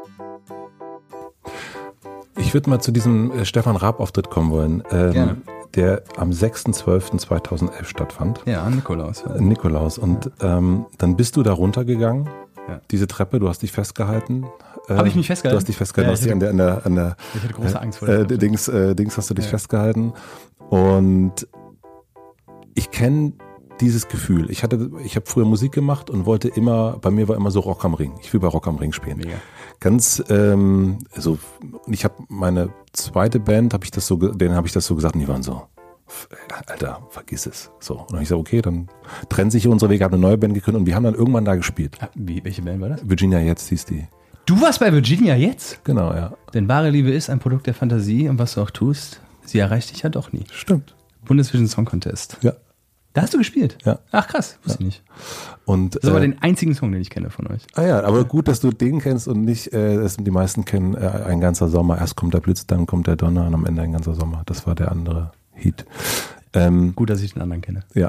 Ich würde mal zu diesem Stefan Raab-Auftritt kommen wollen, der am 6.12.2011 stattfand. Ja, Nikolaus. Nikolaus. Und dann bist du da runtergegangen, diese Treppe, du hast dich festgehalten. Habe ich mich festgehalten? Du hast dich festgehalten. Ja, an der ich hatte große Angst vor der Dings hast du dich festgehalten. Und ich kenne dieses Gefühl. Ich habe früher Musik gemacht und wollte immer, bei mir war immer so Rock am Ring. Ich will bei Rock am Ring spielen. Mega. Ganz, und ich habe meine zweite Band, denen habe ich das so gesagt und die waren so, Alter, vergiss es. So. Und dann habe ich gesagt, okay, dann trennen sich hier unsere Wege, habe eine neue Band gegründet und wir haben dann irgendwann da gespielt. Welche Band war das? Virginia Jetzt hieß die. Du warst bei Virginia Jetzt? Genau, ja. Denn wahre Liebe ist ein Produkt der Fantasie und was du auch tust, sie erreicht dich ja doch nie. Stimmt. Bundesvision Song Contest. Ja. Da hast du gespielt? Ja. Ach krass, wusste ich nicht. Und, das ist aber den einzigen Song, den ich kenne von euch. Ah ja, aber gut, dass du den kennst und nicht, die meisten kennen Ein ganzer Sommer. Erst kommt der Blitz, dann kommt der Donner und am Ende Ein ganzer Sommer. Das war der andere Hit. Gut, dass ich den anderen kenne. Ja.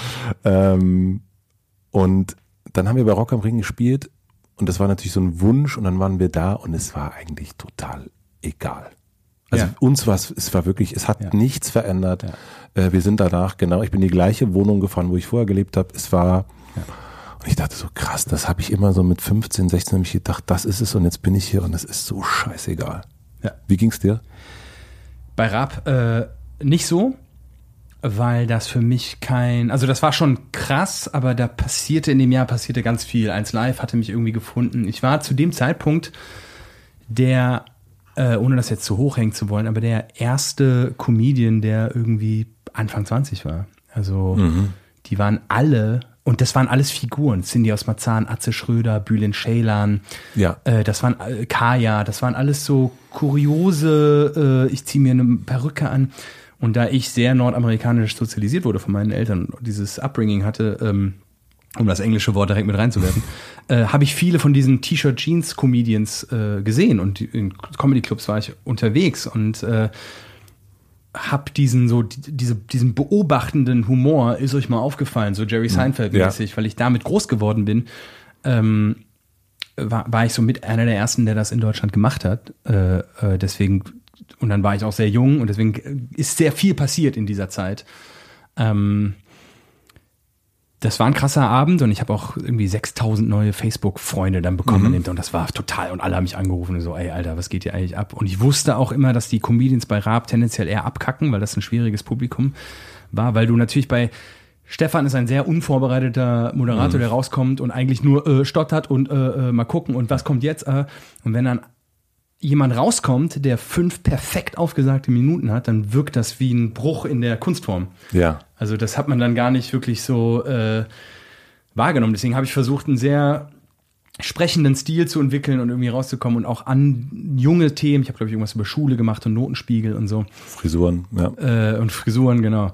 Und dann haben wir bei Rock am Ring gespielt und das war natürlich so ein Wunsch und dann waren wir da und es war eigentlich total egal. Also uns war es war wirklich, es hat nichts verändert. Ja. Wir sind danach, ich bin in die gleiche Wohnung gefahren, wo ich vorher gelebt habe. Es war, und ich dachte so krass, das habe ich immer so mit 15, 16 habe ich gedacht, das ist es und jetzt bin ich hier und es ist so scheißegal. Ja. Wie ging's dir? Bei Raab nicht so, weil das für mich also das war schon krass, aber in dem Jahr passierte ganz viel. 1Live hatte mich irgendwie gefunden. Ich war zu dem Zeitpunkt ohne das jetzt zu hoch hängen zu wollen, aber der erste Comedian, der irgendwie Anfang 20 war. Also die waren alle, und das waren alles Figuren, Cindy aus Marzahn, Atze Schröder, Bülent Ceylan, das waren Kaya, das waren alles so kuriose, ich ziehe mir eine Perücke an. Und da ich sehr nordamerikanisch sozialisiert wurde von meinen Eltern, dieses Upbringing hatte, um das englische Wort direkt mit reinzuwerfen, habe ich viele von diesen T-Shirt-Jeans-Comedians gesehen und in Comedy-Clubs war ich unterwegs und habe diesen beobachtenden Humor, ist euch mal aufgefallen, so Jerry Seinfeld-mäßig, weil ich damit groß geworden bin, war ich so mit einer der ersten, der das in Deutschland gemacht hat. Deswegen, und dann war ich auch sehr jung und deswegen ist sehr viel passiert in dieser Zeit. Das war ein krasser Abend und ich habe auch irgendwie 6000 neue Facebook-Freunde dann bekommen und das war total, und alle haben mich angerufen und so, ey Alter, was geht hier eigentlich ab? Und ich wusste auch immer, dass die Comedians bei Raab tendenziell eher abkacken, weil das ein schwieriges Publikum war, weil du natürlich Stefan ist ein sehr unvorbereiteter Moderator, der rauskommt und eigentlich nur stottert und mal gucken und was kommt jetzt? Und wenn dann jemand rauskommt, der 5 perfekt aufgesagte Minuten hat, dann wirkt das wie ein Bruch in der Kunstform. Ja. Also das hat man dann gar nicht wirklich so wahrgenommen. Deswegen habe ich versucht, einen sehr sprechenden Stil zu entwickeln und irgendwie rauszukommen und auch an junge Themen. Ich habe, glaube ich, irgendwas über Schule gemacht und Notenspiegel und so. Frisuren, ja. Und Frisuren, genau.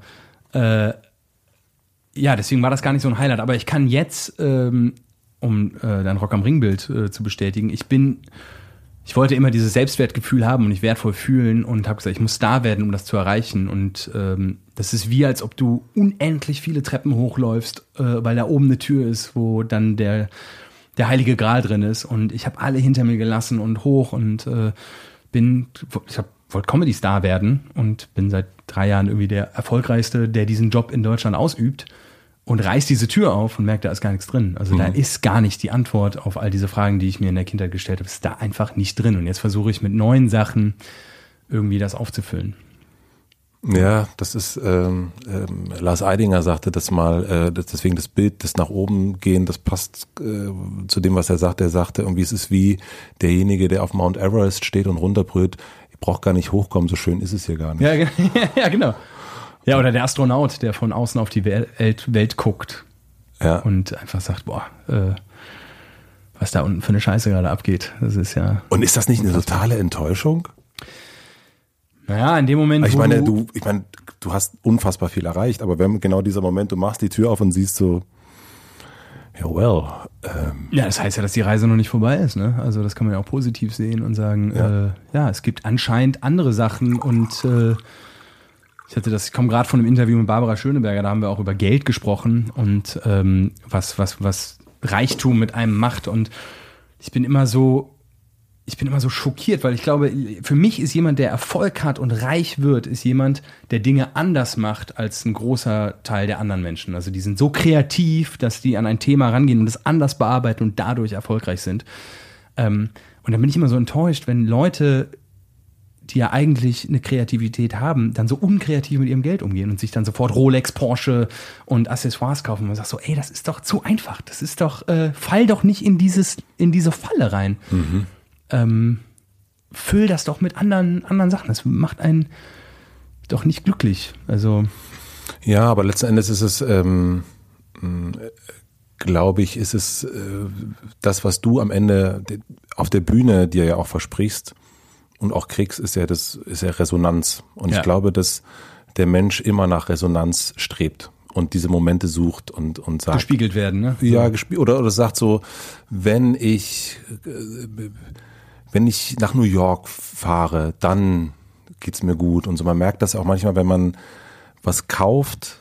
Deswegen war das gar nicht so ein Highlight. Aber ich kann jetzt, um dein Rock am Ring-Bild zu bestätigen, ich wollte immer dieses Selbstwertgefühl haben und mich wertvoll fühlen und habe gesagt, ich muss Star werden, um das zu erreichen. Und das ist wie, als ob du unendlich viele Treppen hochläufst, weil da oben eine Tür ist, wo dann der heilige Gral drin ist. Und ich habe alle hinter mir gelassen und hoch und wollte Comedy-Star werden und bin seit 3 Jahren irgendwie der Erfolgreichste, der diesen Job in Deutschland ausübt. Und reißt diese Tür auf und merkt, da ist gar nichts drin. Also da ist gar nicht die Antwort auf all diese Fragen, die ich mir in der Kindheit gestellt habe. Ist da einfach nicht drin. Und jetzt versuche ich mit neuen Sachen irgendwie das aufzufüllen. Ja, das ist, Lars Eidinger sagte das mal, deswegen das Bild, das nach oben gehen, das passt zu dem, was er sagt. Er sagte irgendwie, es ist wie derjenige, der auf Mount Everest steht und runterbrüllt, ich brauche gar nicht hochkommen, so schön ist es hier gar nicht. Ja, genau. Ja, oder der Astronaut, der von außen auf die Welt guckt und einfach sagt, boah, was da unten für eine Scheiße gerade abgeht. Das ist ja. Und ist das nicht eine totale Enttäuschung? Naja, in dem Moment, ich meine, du hast unfassbar viel erreicht, aber wenn genau dieser Moment, du machst die Tür auf und siehst so, ja, well. Ja, das heißt ja, dass die Reise noch nicht vorbei ist, ne? Also das kann man ja auch positiv sehen und sagen, es gibt anscheinend andere Sachen und ich komme gerade von einem Interview mit Barbara Schöneberger, da haben wir auch über Geld gesprochen und was Reichtum mit einem macht und ich bin immer so schockiert, weil ich glaube, für mich ist jemand, der Erfolg hat und reich wird, ist jemand, der Dinge anders macht als ein großer Teil der anderen Menschen. Also die sind so kreativ, dass die an ein Thema rangehen und es anders bearbeiten und dadurch erfolgreich sind. Und dann bin ich immer so enttäuscht, wenn Leute, die ja eigentlich eine Kreativität haben, dann so unkreativ mit ihrem Geld umgehen und sich dann sofort Rolex, Porsche und Accessoires kaufen. Und man sagt so, ey, das ist doch zu einfach. Das ist doch, fall doch nicht in diese Falle rein. Mhm. Füll das doch mit anderen Sachen. Das macht einen doch nicht glücklich. Also ja, aber letzten Endes ist es, glaube ich, ist es das, was du am Ende auf der Bühne dir ja auch versprichst und auch kriegst, ist ja Resonanz. Und ich glaube, dass der Mensch immer nach Resonanz strebt und diese Momente sucht und sagt. Gespiegelt werden, ne? Ja, oder sagt so, wenn ich nach New York fahre, dann geht's mir gut und so. Man merkt das auch manchmal, wenn man was kauft.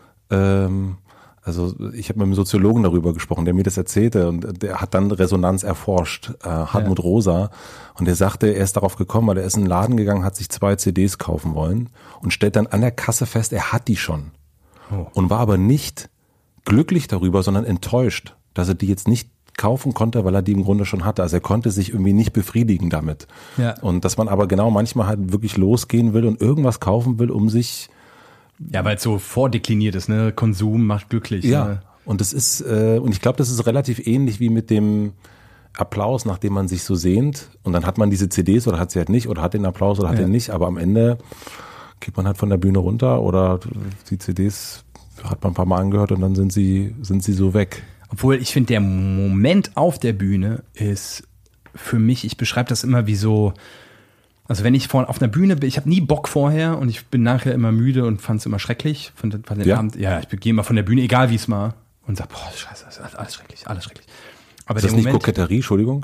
Also ich habe mit einem Soziologen darüber gesprochen, der mir das erzählte und der hat dann Resonanz erforscht, Hartmut Rosa. Und der sagte, er ist darauf gekommen, weil er ist in den Laden gegangen, hat sich 2 CDs kaufen wollen und stellt dann an der Kasse fest, er hat die schon. Oh. Und war aber nicht glücklich darüber, sondern enttäuscht, dass er die jetzt nicht kaufen konnte, weil er die im Grunde schon hatte. Also er konnte sich irgendwie nicht befriedigen damit. Ja. Und dass man aber genau manchmal halt wirklich losgehen will und irgendwas kaufen will, um sich... Ja, weil es so vordekliniert ist, ne? Konsum macht glücklich. Ja, ne? Und das ist, und ich glaube, das ist relativ ähnlich wie mit dem Applaus, nach dem man sich so sehnt. Und dann hat man diese CDs oder hat sie halt nicht oder hat den Applaus oder hat den nicht. Aber am Ende geht man halt von der Bühne runter oder die CDs hat man ein paar Mal angehört und dann sind sie so weg. Obwohl ich finde, der Moment auf der Bühne ist für mich, ich beschreibe das immer wie so, also wenn ich auf einer Bühne bin, ich habe nie Bock vorher und ich bin nachher immer müde und fand es immer schrecklich. Von den Abend, ich gehe immer von der Bühne, egal wie es war, und sag, boah, scheiße, das ist alles schrecklich, alles schrecklich. Aber ist das nicht Koketterie, Entschuldigung?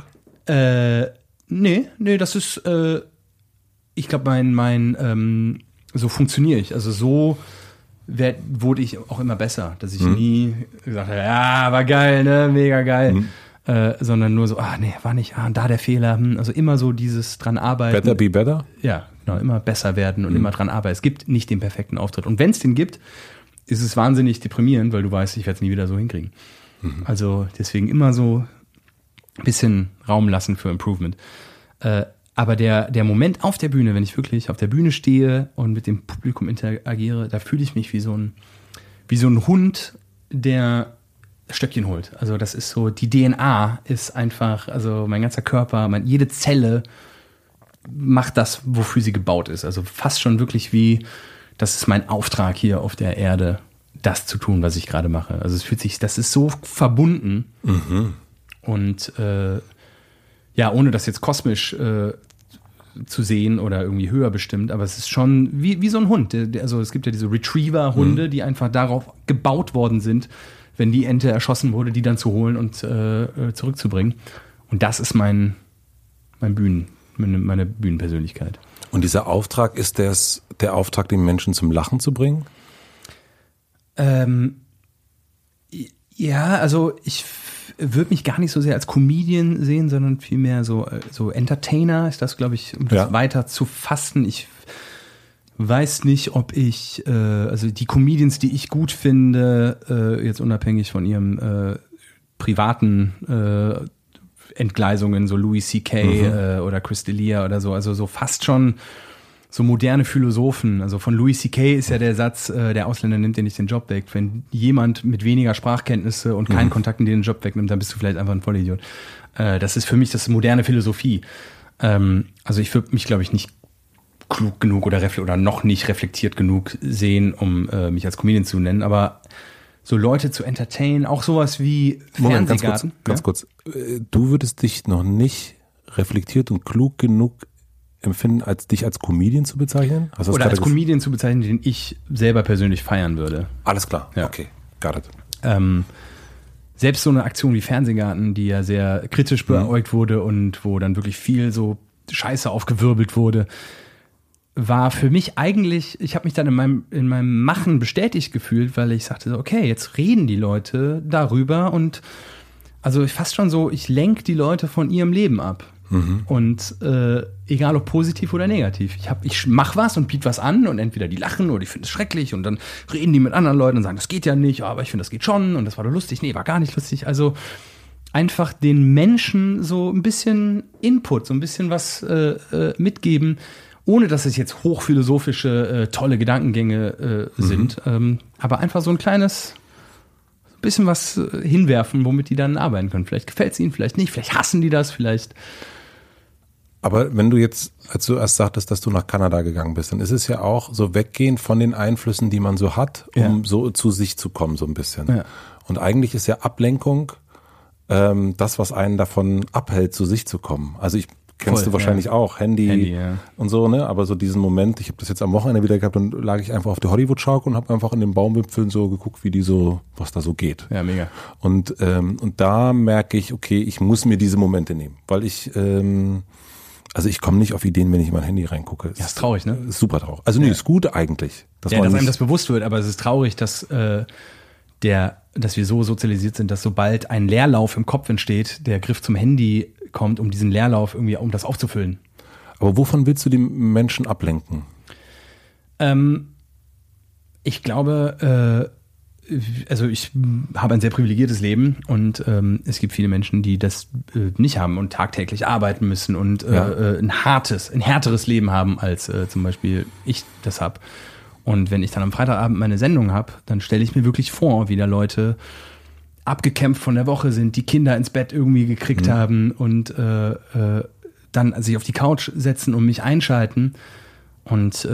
Nee, das ist, ich glaube, so funktioniere ich. Also so wurde ich auch immer besser, dass ich nie gesagt habe, ja, war geil, ne, mega geil, sondern nur so, war nicht, da der Fehler, also immer so dieses dran arbeiten. Better be better? Ja, genau, immer besser werden und immer dran arbeiten. Es gibt nicht den perfekten Auftritt. Und wenn es den gibt, ist es wahnsinnig deprimierend, weil du weißt, ich werde es nie wieder so hinkriegen. Also deswegen immer so ein bisschen Raum lassen für Improvement. Aber der Moment auf der Bühne, wenn ich wirklich auf der Bühne stehe und mit dem Publikum interagiere, da fühle ich mich wie so ein Hund, der Stöckchen holt. Also das ist so, die DNA ist einfach, also mein ganzer Körper, jede Zelle macht das, wofür sie gebaut ist. Also fast schon wirklich wie, das ist mein Auftrag hier auf der Erde, das zu tun, was ich gerade mache. Also es fühlt sich, das ist so verbunden. Und ohne das jetzt kosmisch zu sehen oder irgendwie höher bestimmt, aber es ist schon wie so ein Hund. Also es gibt ja diese Retriever-Hunde, die einfach darauf gebaut worden sind, wenn die Ente erschossen wurde, die dann zu holen und zurückzubringen. Und das ist meine Bühnenpersönlichkeit. Und dieser Auftrag, ist der Auftrag, den Menschen zum Lachen zu bringen? Ja, also ich würde mich gar nicht so sehr als Comedian sehen, sondern vielmehr so Entertainer ist das, glaube ich, um das weiter zu fassen. Ich weiß nicht, ob ich, also die Comedians, die ich gut finde, jetzt unabhängig von ihrem privaten Entgleisungen, so Louis C.K. Oder Chris D'Elia oder so, also so fast schon so moderne Philosophen, also von Louis C.K. ist ja der Satz, der Ausländer nimmt dir nicht den Job weg. Wenn jemand mit weniger Sprachkenntnisse und keinen Kontakten dir den Job wegnimmt, dann bist du vielleicht einfach ein Vollidiot. Das ist für mich das moderne Philosophie. Also ich würde mich, glaube ich, nicht klug genug oder noch nicht reflektiert genug sehen, um mich als Comedian zu nennen, aber so Leute zu entertainen, auch sowas wie Fernsehgarten. Ganz kurz. Du würdest dich noch nicht reflektiert und klug genug empfinden, als dich als Comedian zu bezeichnen? Oder als Comedian zu bezeichnen, den ich selber persönlich feiern würde. Alles klar, ja. Okay, got it. Selbst so eine Aktion wie Fernsehgarten, die ja sehr kritisch beäugt wurde und wo dann wirklich viel so Scheiße aufgewirbelt wurde, war für mich eigentlich, ich habe mich dann in meinem Machen bestätigt gefühlt, weil ich sagte so, okay, jetzt reden die Leute darüber und also fast schon so, ich lenke die Leute von ihrem Leben ab. Und egal ob positiv oder negativ. Ich mache was und biete was an und entweder die lachen oder die finden es schrecklich und dann reden die mit anderen Leuten und sagen, das geht ja nicht, aber ich finde, das geht schon und das war doch lustig. Nee, war gar nicht lustig. Also einfach den Menschen so ein bisschen Input, so ein bisschen was mitgeben, ohne dass es jetzt hochphilosophische, tolle Gedankengänge sind. Aber einfach so ein kleines bisschen was hinwerfen, womit die dann arbeiten können. Vielleicht gefällt es ihnen, vielleicht nicht, vielleicht hassen die das, vielleicht. Aber wenn du jetzt, als du erst sagtest, dass du nach Kanada gegangen bist, dann ist es ja auch so weggehend von den Einflüssen, die man so hat, um so zu sich zu kommen, so ein bisschen. Ja. Und eigentlich ist ja Ablenkung das, was einen davon abhält, zu sich zu kommen. Also kennst du wahrscheinlich auch, Handy und so, ne? Aber so diesen Moment, ich habe das jetzt am Wochenende wieder gehabt und lag ich einfach auf der Hollywood-Schaukel und habe einfach in den Baumwipfeln so geguckt, wie die so, was da so geht. Ja, mega. Und da merke ich, okay, ich muss mir diese Momente nehmen, weil ich komme nicht auf Ideen, wenn ich in mein Handy reingucke. Ja, ist traurig, ne? Ist super traurig. Also nee, ist gut eigentlich. Dass einem das bewusst wird, aber es ist traurig, dass wir so sozialisiert sind, dass sobald ein Leerlauf im Kopf entsteht, der Griff zum Handy kommt, um diesen Leerlauf irgendwie, um das aufzufüllen. Aber wovon willst du die Menschen ablenken? Ich glaube, also ich habe ein sehr privilegiertes Leben und es gibt viele Menschen, die das nicht haben und tagtäglich arbeiten müssen und ein härteres Leben haben, als zum Beispiel ich das habe. Und wenn ich dann am Freitagabend meine Sendung habe, dann stelle ich mir wirklich vor, wie da Leute abgekämpft von der Woche sind, die Kinder ins Bett irgendwie gekriegt haben und dann sich auf die Couch setzen und mich einschalten und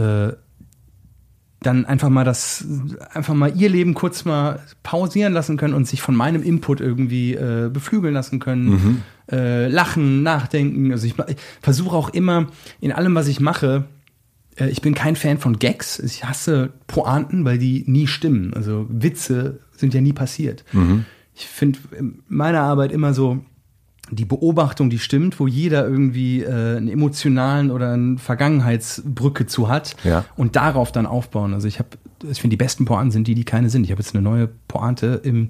dann einfach mal ihr Leben kurz mal pausieren lassen können und sich von meinem Input irgendwie beflügeln lassen können, lachen, nachdenken. Also ich versuche auch immer in allem, was ich mache, ich bin kein Fan von Gags. Ich hasse Pointen, weil die nie stimmen. Also Witze sind ja nie passiert. Ich finde in meiner Arbeit immer so die Beobachtung, die stimmt, wo jeder irgendwie einen emotionalen oder eine Vergangenheitsbrücke zu hat und darauf dann aufbauen. Also ich finde, die besten Pointen sind die keine sind. Ich habe jetzt eine neue Pointe im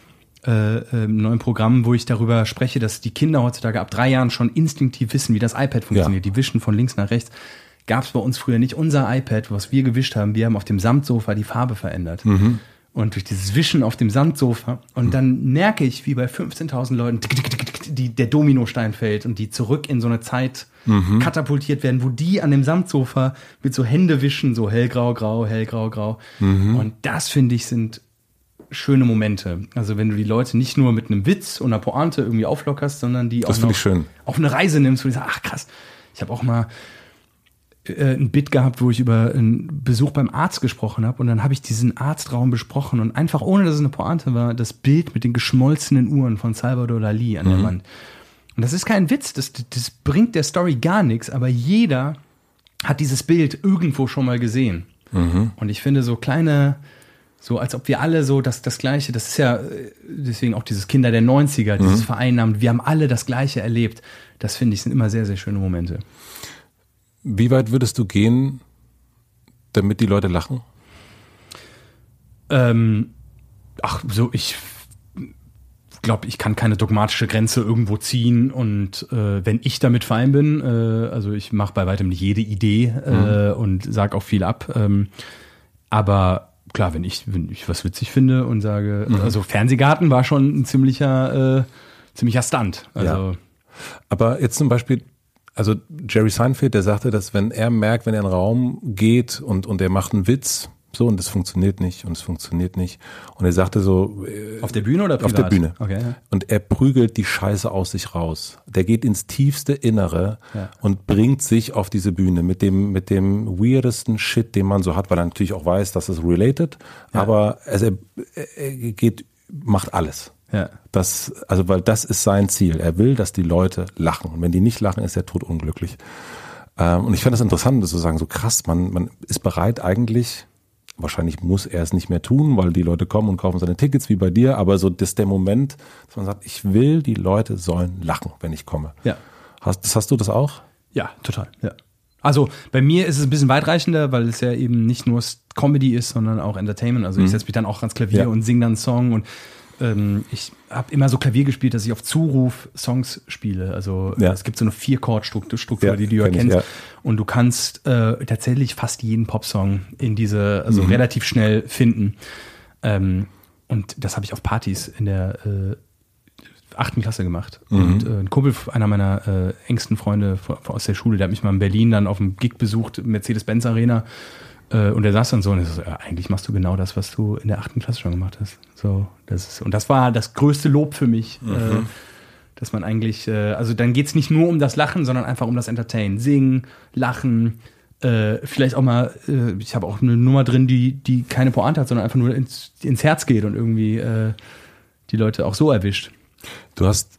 neuen Programm, wo ich darüber spreche, dass die Kinder heutzutage ab 3 Jahren schon instinktiv wissen, wie das iPad funktioniert. Die wischen von links nach rechts. Gab es bei uns früher nicht. Unser iPad, was wir gewischt haben, wir haben auf dem Samtsofa die Farbe verändert. Und durch dieses Wischen auf dem Samtsofa. Und dann merke ich, wie bei 15.000 Leuten der Dominostein fällt und die zurück in so eine Zeit katapultiert werden, wo die an dem Samtsofa mit so Händewischen, so hellgrau, grau, hellgrau, grau. Und das, finde ich, sind schöne Momente. Also wenn du die Leute nicht nur mit einem Witz und einer Pointe irgendwie auflockerst, sondern die auch noch auf eine Reise nimmst, wo du sagst, ach krass, ich habe auch mal ein Bit gehabt, wo ich über einen Besuch beim Arzt gesprochen habe und dann habe ich diesen Arztraum besprochen und einfach, ohne dass es eine Pointe war, das Bild mit den geschmolzenen Uhren von Salvador Dalí an der Wand. Und das ist kein Witz, das bringt der Story gar nichts, aber jeder hat dieses Bild irgendwo schon mal gesehen. Und ich finde so kleine, so als ob wir alle so das Gleiche, das ist ja deswegen auch dieses Kinder der 90er, dieses Vereinnahmen, wir haben alle das Gleiche erlebt. Das finde ich sind immer sehr, sehr schöne Momente. Wie weit würdest du gehen, damit die Leute lachen? Ich glaube, ich kann keine dogmatische Grenze irgendwo ziehen und wenn ich damit fein bin, also ich mache bei weitem nicht jede Idee und sage auch viel ab, aber klar, wenn ich was witzig finde und sage, also Fernsehgarten war schon ein ziemlicher Stunt. Also. Ja. Aber jetzt zum Beispiel, Also Jerry Seinfeld, der sagte, dass wenn er merkt, wenn er in einen Raum geht und er macht einen Witz, so, und es funktioniert nicht und es funktioniert nicht. Und er sagte so... Auf der Bühne oder privat? Auf der Bühne. Okay, ja. Und er prügelt die Scheiße aus sich raus. Der geht ins tiefste Innere und bringt sich auf diese Bühne mit dem weirdesten Shit, den man so hat, weil er natürlich auch weiß, dass es related, aber er macht alles. Ja. Weil das ist sein Ziel. Er will, dass die Leute lachen. Und wenn die nicht lachen, ist er totunglücklich. Und ich fand das interessant, das zu sagen, so krass, man ist bereit eigentlich... Wahrscheinlich muss er es nicht mehr tun, weil die Leute kommen und kaufen seine Tickets wie bei dir, aber so das ist der Moment, dass man sagt, ich will, die Leute sollen lachen, wenn ich komme. Ja. Hast du das auch? Ja, total. Ja. Also bei mir ist es ein bisschen weitreichender, weil es ja eben nicht nur Comedy ist, sondern auch Entertainment. Also ich setze mich dann auch ans Klavier und singe dann einen Song und ich habe immer so Klavier gespielt, dass ich auf Zuruf Songs spiele. Also es gibt so eine 4-Chord-Struktur, die du ja kennst. Ja. Und du kannst tatsächlich fast jeden Popsong in diese, also relativ schnell finden. Und das habe ich auf Partys in der 8. Klasse gemacht. Und ein Kumpel, einer meiner engsten Freunde aus der Schule, der hat mich mal in Berlin dann auf dem Gig besucht, Mercedes-Benz Arena. Und er saß dann so und so, eigentlich machst du genau das, was du in der 8. Klasse schon gemacht hast. So, und das war das größte Lob für mich, dass man eigentlich, also dann geht's nicht nur um das Lachen, sondern einfach um das Entertainen. Singen, lachen, vielleicht auch mal, ich habe auch eine Nummer drin, die keine Pointe hat, sondern einfach nur ins Herz geht und irgendwie die Leute auch so erwischt. Du hast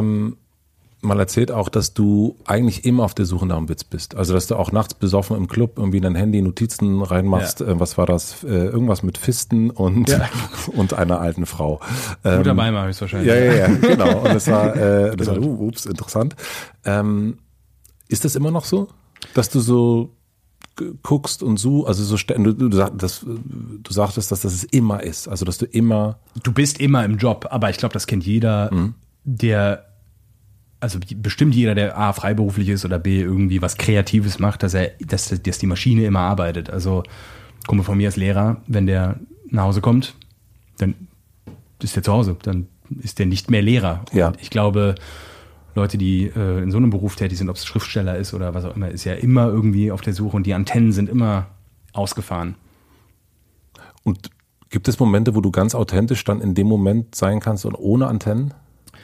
mal erzählt auch, dass du eigentlich immer auf der Suche nach einem Witz bist. Also, dass du auch nachts besoffen im Club irgendwie in dein Handy Notizen reinmachst. Ja. Was war das? Irgendwas mit Fisten und einer alten Frau. Guter Beimer höchstwahrscheinlich. Ja, genau. Und das war ups, interessant. Ist das immer noch so? Dass du so guckst und so, also so, du sagtest, dass das immer ist. Also, dass du immer... Du bist immer im Job, aber ich glaube, das kennt jeder, also bestimmt jeder, der A, freiberuflich ist oder B, irgendwie was Kreatives macht, dass die Maschine immer arbeitet. Also Kumpel von mir ist Lehrer, wenn der nach Hause kommt, dann ist der zu Hause, dann ist der nicht mehr Lehrer. Ja. Und ich glaube, Leute, die in so einem Beruf tätig sind, ob es Schriftsteller ist oder was auch immer, ist ja immer irgendwie auf der Suche und die Antennen sind immer ausgefahren. Und gibt es Momente, wo du ganz authentisch dann in dem Moment sein kannst und ohne Antennen?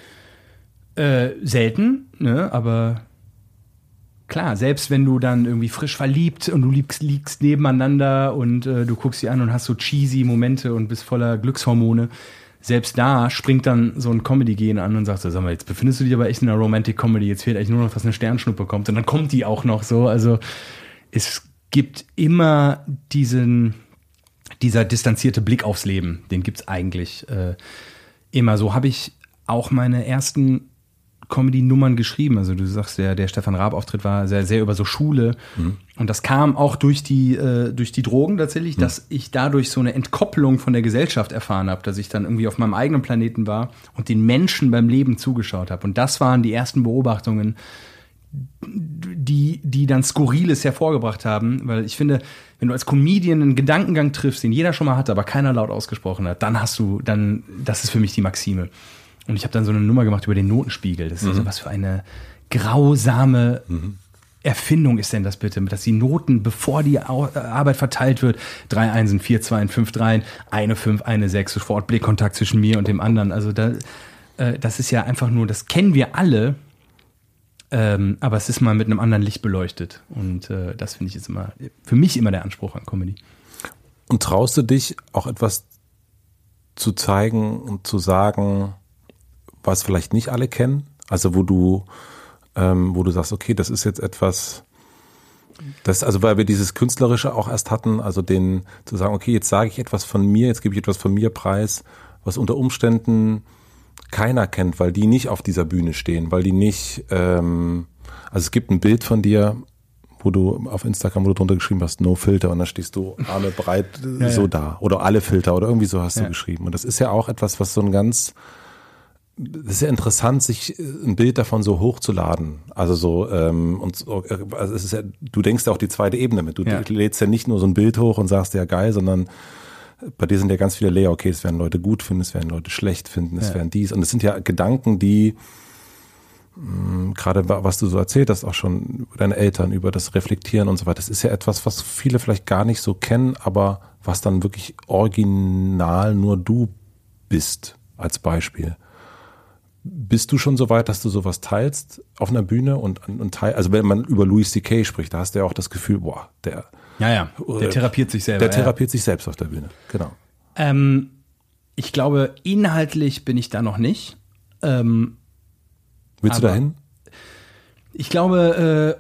Selten, ne, aber klar, selbst wenn du dann irgendwie frisch verliebt und du liegst nebeneinander und du guckst sie an und hast so cheesy Momente und bist voller Glückshormone, selbst da springt dann so ein Comedy-Gen an und sagt so, sag mal, jetzt befindest du dich aber echt in einer Romantic Comedy, jetzt fehlt eigentlich nur noch, dass eine Sternschnuppe kommt und dann kommt die auch noch so, also es gibt immer dieser distanzierte Blick aufs Leben, den gibt's eigentlich immer. So habe ich auch meine ersten Comedy-Nummern geschrieben. Also du sagst, der Stefan Raab-Auftritt war sehr, sehr über so Schule. Und das kam auch durch die Drogen tatsächlich, dass ich dadurch so eine Entkopplung von der Gesellschaft erfahren habe, dass ich dann irgendwie auf meinem eigenen Planeten war und den Menschen beim Leben zugeschaut habe. Und das waren die ersten Beobachtungen, die dann Skurriles hervorgebracht haben. Weil ich finde, wenn du als Comedian einen Gedankengang triffst, den jeder schon mal hatte, aber keiner laut ausgesprochen hat, das ist für mich die Maxime. Und ich habe dann so eine Nummer gemacht über den Notenspiegel. Das ist also was für eine grausame Erfindung ist denn das bitte? Dass die Noten, bevor die Arbeit verteilt wird, 3 Einsen, 4 Zweien, 5 Dreien, eine 5, eine 6, sofort Blickkontakt zwischen mir und dem anderen. Also das ist ja einfach nur, das kennen wir alle, aber es ist mal mit einem anderen Licht beleuchtet. Und das finde ich jetzt immer, für mich immer der Anspruch an Comedy. Und traust du dich auch etwas zu zeigen und zu sagen, was vielleicht nicht alle kennen? Also wo du sagst, okay, das ist jetzt etwas, also weil wir dieses Künstlerische auch erst hatten, also zu sagen, okay, jetzt sage ich etwas von mir, jetzt gebe ich etwas von mir preis, was unter Umständen keiner kennt, weil die nicht auf dieser Bühne stehen, weil die nicht, also es gibt ein Bild von dir, wo du auf Instagram, wo du drunter geschrieben hast, no Filter, und dann stehst du Arme breit da, oder alle Filter, oder irgendwie so hast du geschrieben. Und das ist ja auch etwas, was das ist ja interessant, sich ein Bild davon so hochzuladen. Also so, also es ist ja, du denkst ja auch die zweite Ebene mit. Du lädst ja nicht nur so ein Bild hoch und sagst ja geil, sondern bei dir sind ja ganz viele Layer. Okay, es werden Leute gut finden, es werden Leute schlecht finden, es werden dies. Und es sind ja Gedanken, die gerade was du so erzählt hast, auch schon über deine Eltern, über das Reflektieren und so weiter, das ist ja etwas, was viele vielleicht gar nicht so kennen, aber was dann wirklich original nur du bist, als Beispiel. Bist du schon so weit, dass du sowas teilst auf einer Bühne und also wenn man über Louis C.K. spricht, da hast du ja auch das Gefühl, boah, der therapiert sich selber. Der therapiert sich selbst auf der Bühne, genau. Ich glaube, inhaltlich bin ich da noch nicht. Willst du dahin? Ich glaube,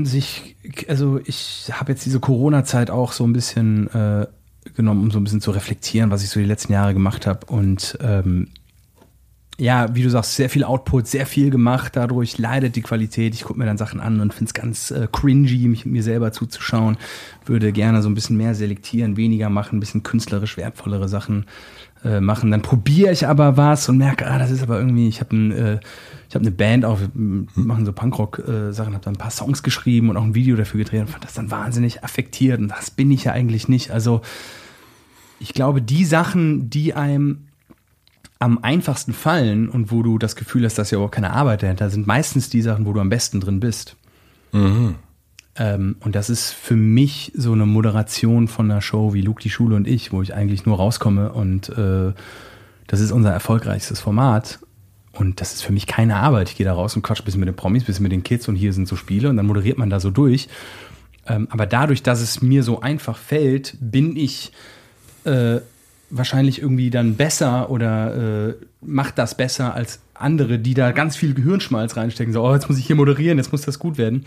ich habe jetzt diese Corona-Zeit auch so ein bisschen genommen, um so ein bisschen zu reflektieren, was ich so die letzten Jahre gemacht habe. Und wie du sagst, sehr viel Output, sehr viel gemacht. Dadurch leidet die Qualität. Ich gucke mir dann Sachen an und finde es ganz cringy, mir selber zuzuschauen. Würde gerne so ein bisschen mehr selektieren, weniger machen, ein bisschen künstlerisch wertvollere Sachen machen. Dann probiere ich aber was und merke, das ist aber irgendwie, ich habe eine Band auch, wir machen so Punkrock-Sachen, habe dann ein paar Songs geschrieben und auch ein Video dafür gedreht und fand das dann wahnsinnig affektiert und das bin ich ja eigentlich nicht. Also ich glaube, die Sachen, die einem am einfachsten fallen und wo du das Gefühl hast, dass ja überhaupt keine Arbeit dahinter sind, meistens die Sachen, wo du am besten drin bist. Mhm. Und das ist für mich so eine Moderation von einer Show wie Luke, die Schule und ich, wo ich eigentlich nur rauskomme und das ist unser erfolgreichstes Format und das ist für mich keine Arbeit. Ich gehe da raus und quatsch ein bisschen mit den Promis, ein bisschen mit den Kids und hier sind so Spiele und dann moderiert man da so durch. Aber dadurch, dass es mir so einfach fällt, bin ich wahrscheinlich irgendwie dann besser oder macht das besser als andere, die da ganz viel Gehirnschmalz reinstecken. So, jetzt muss ich hier moderieren, jetzt muss das gut werden.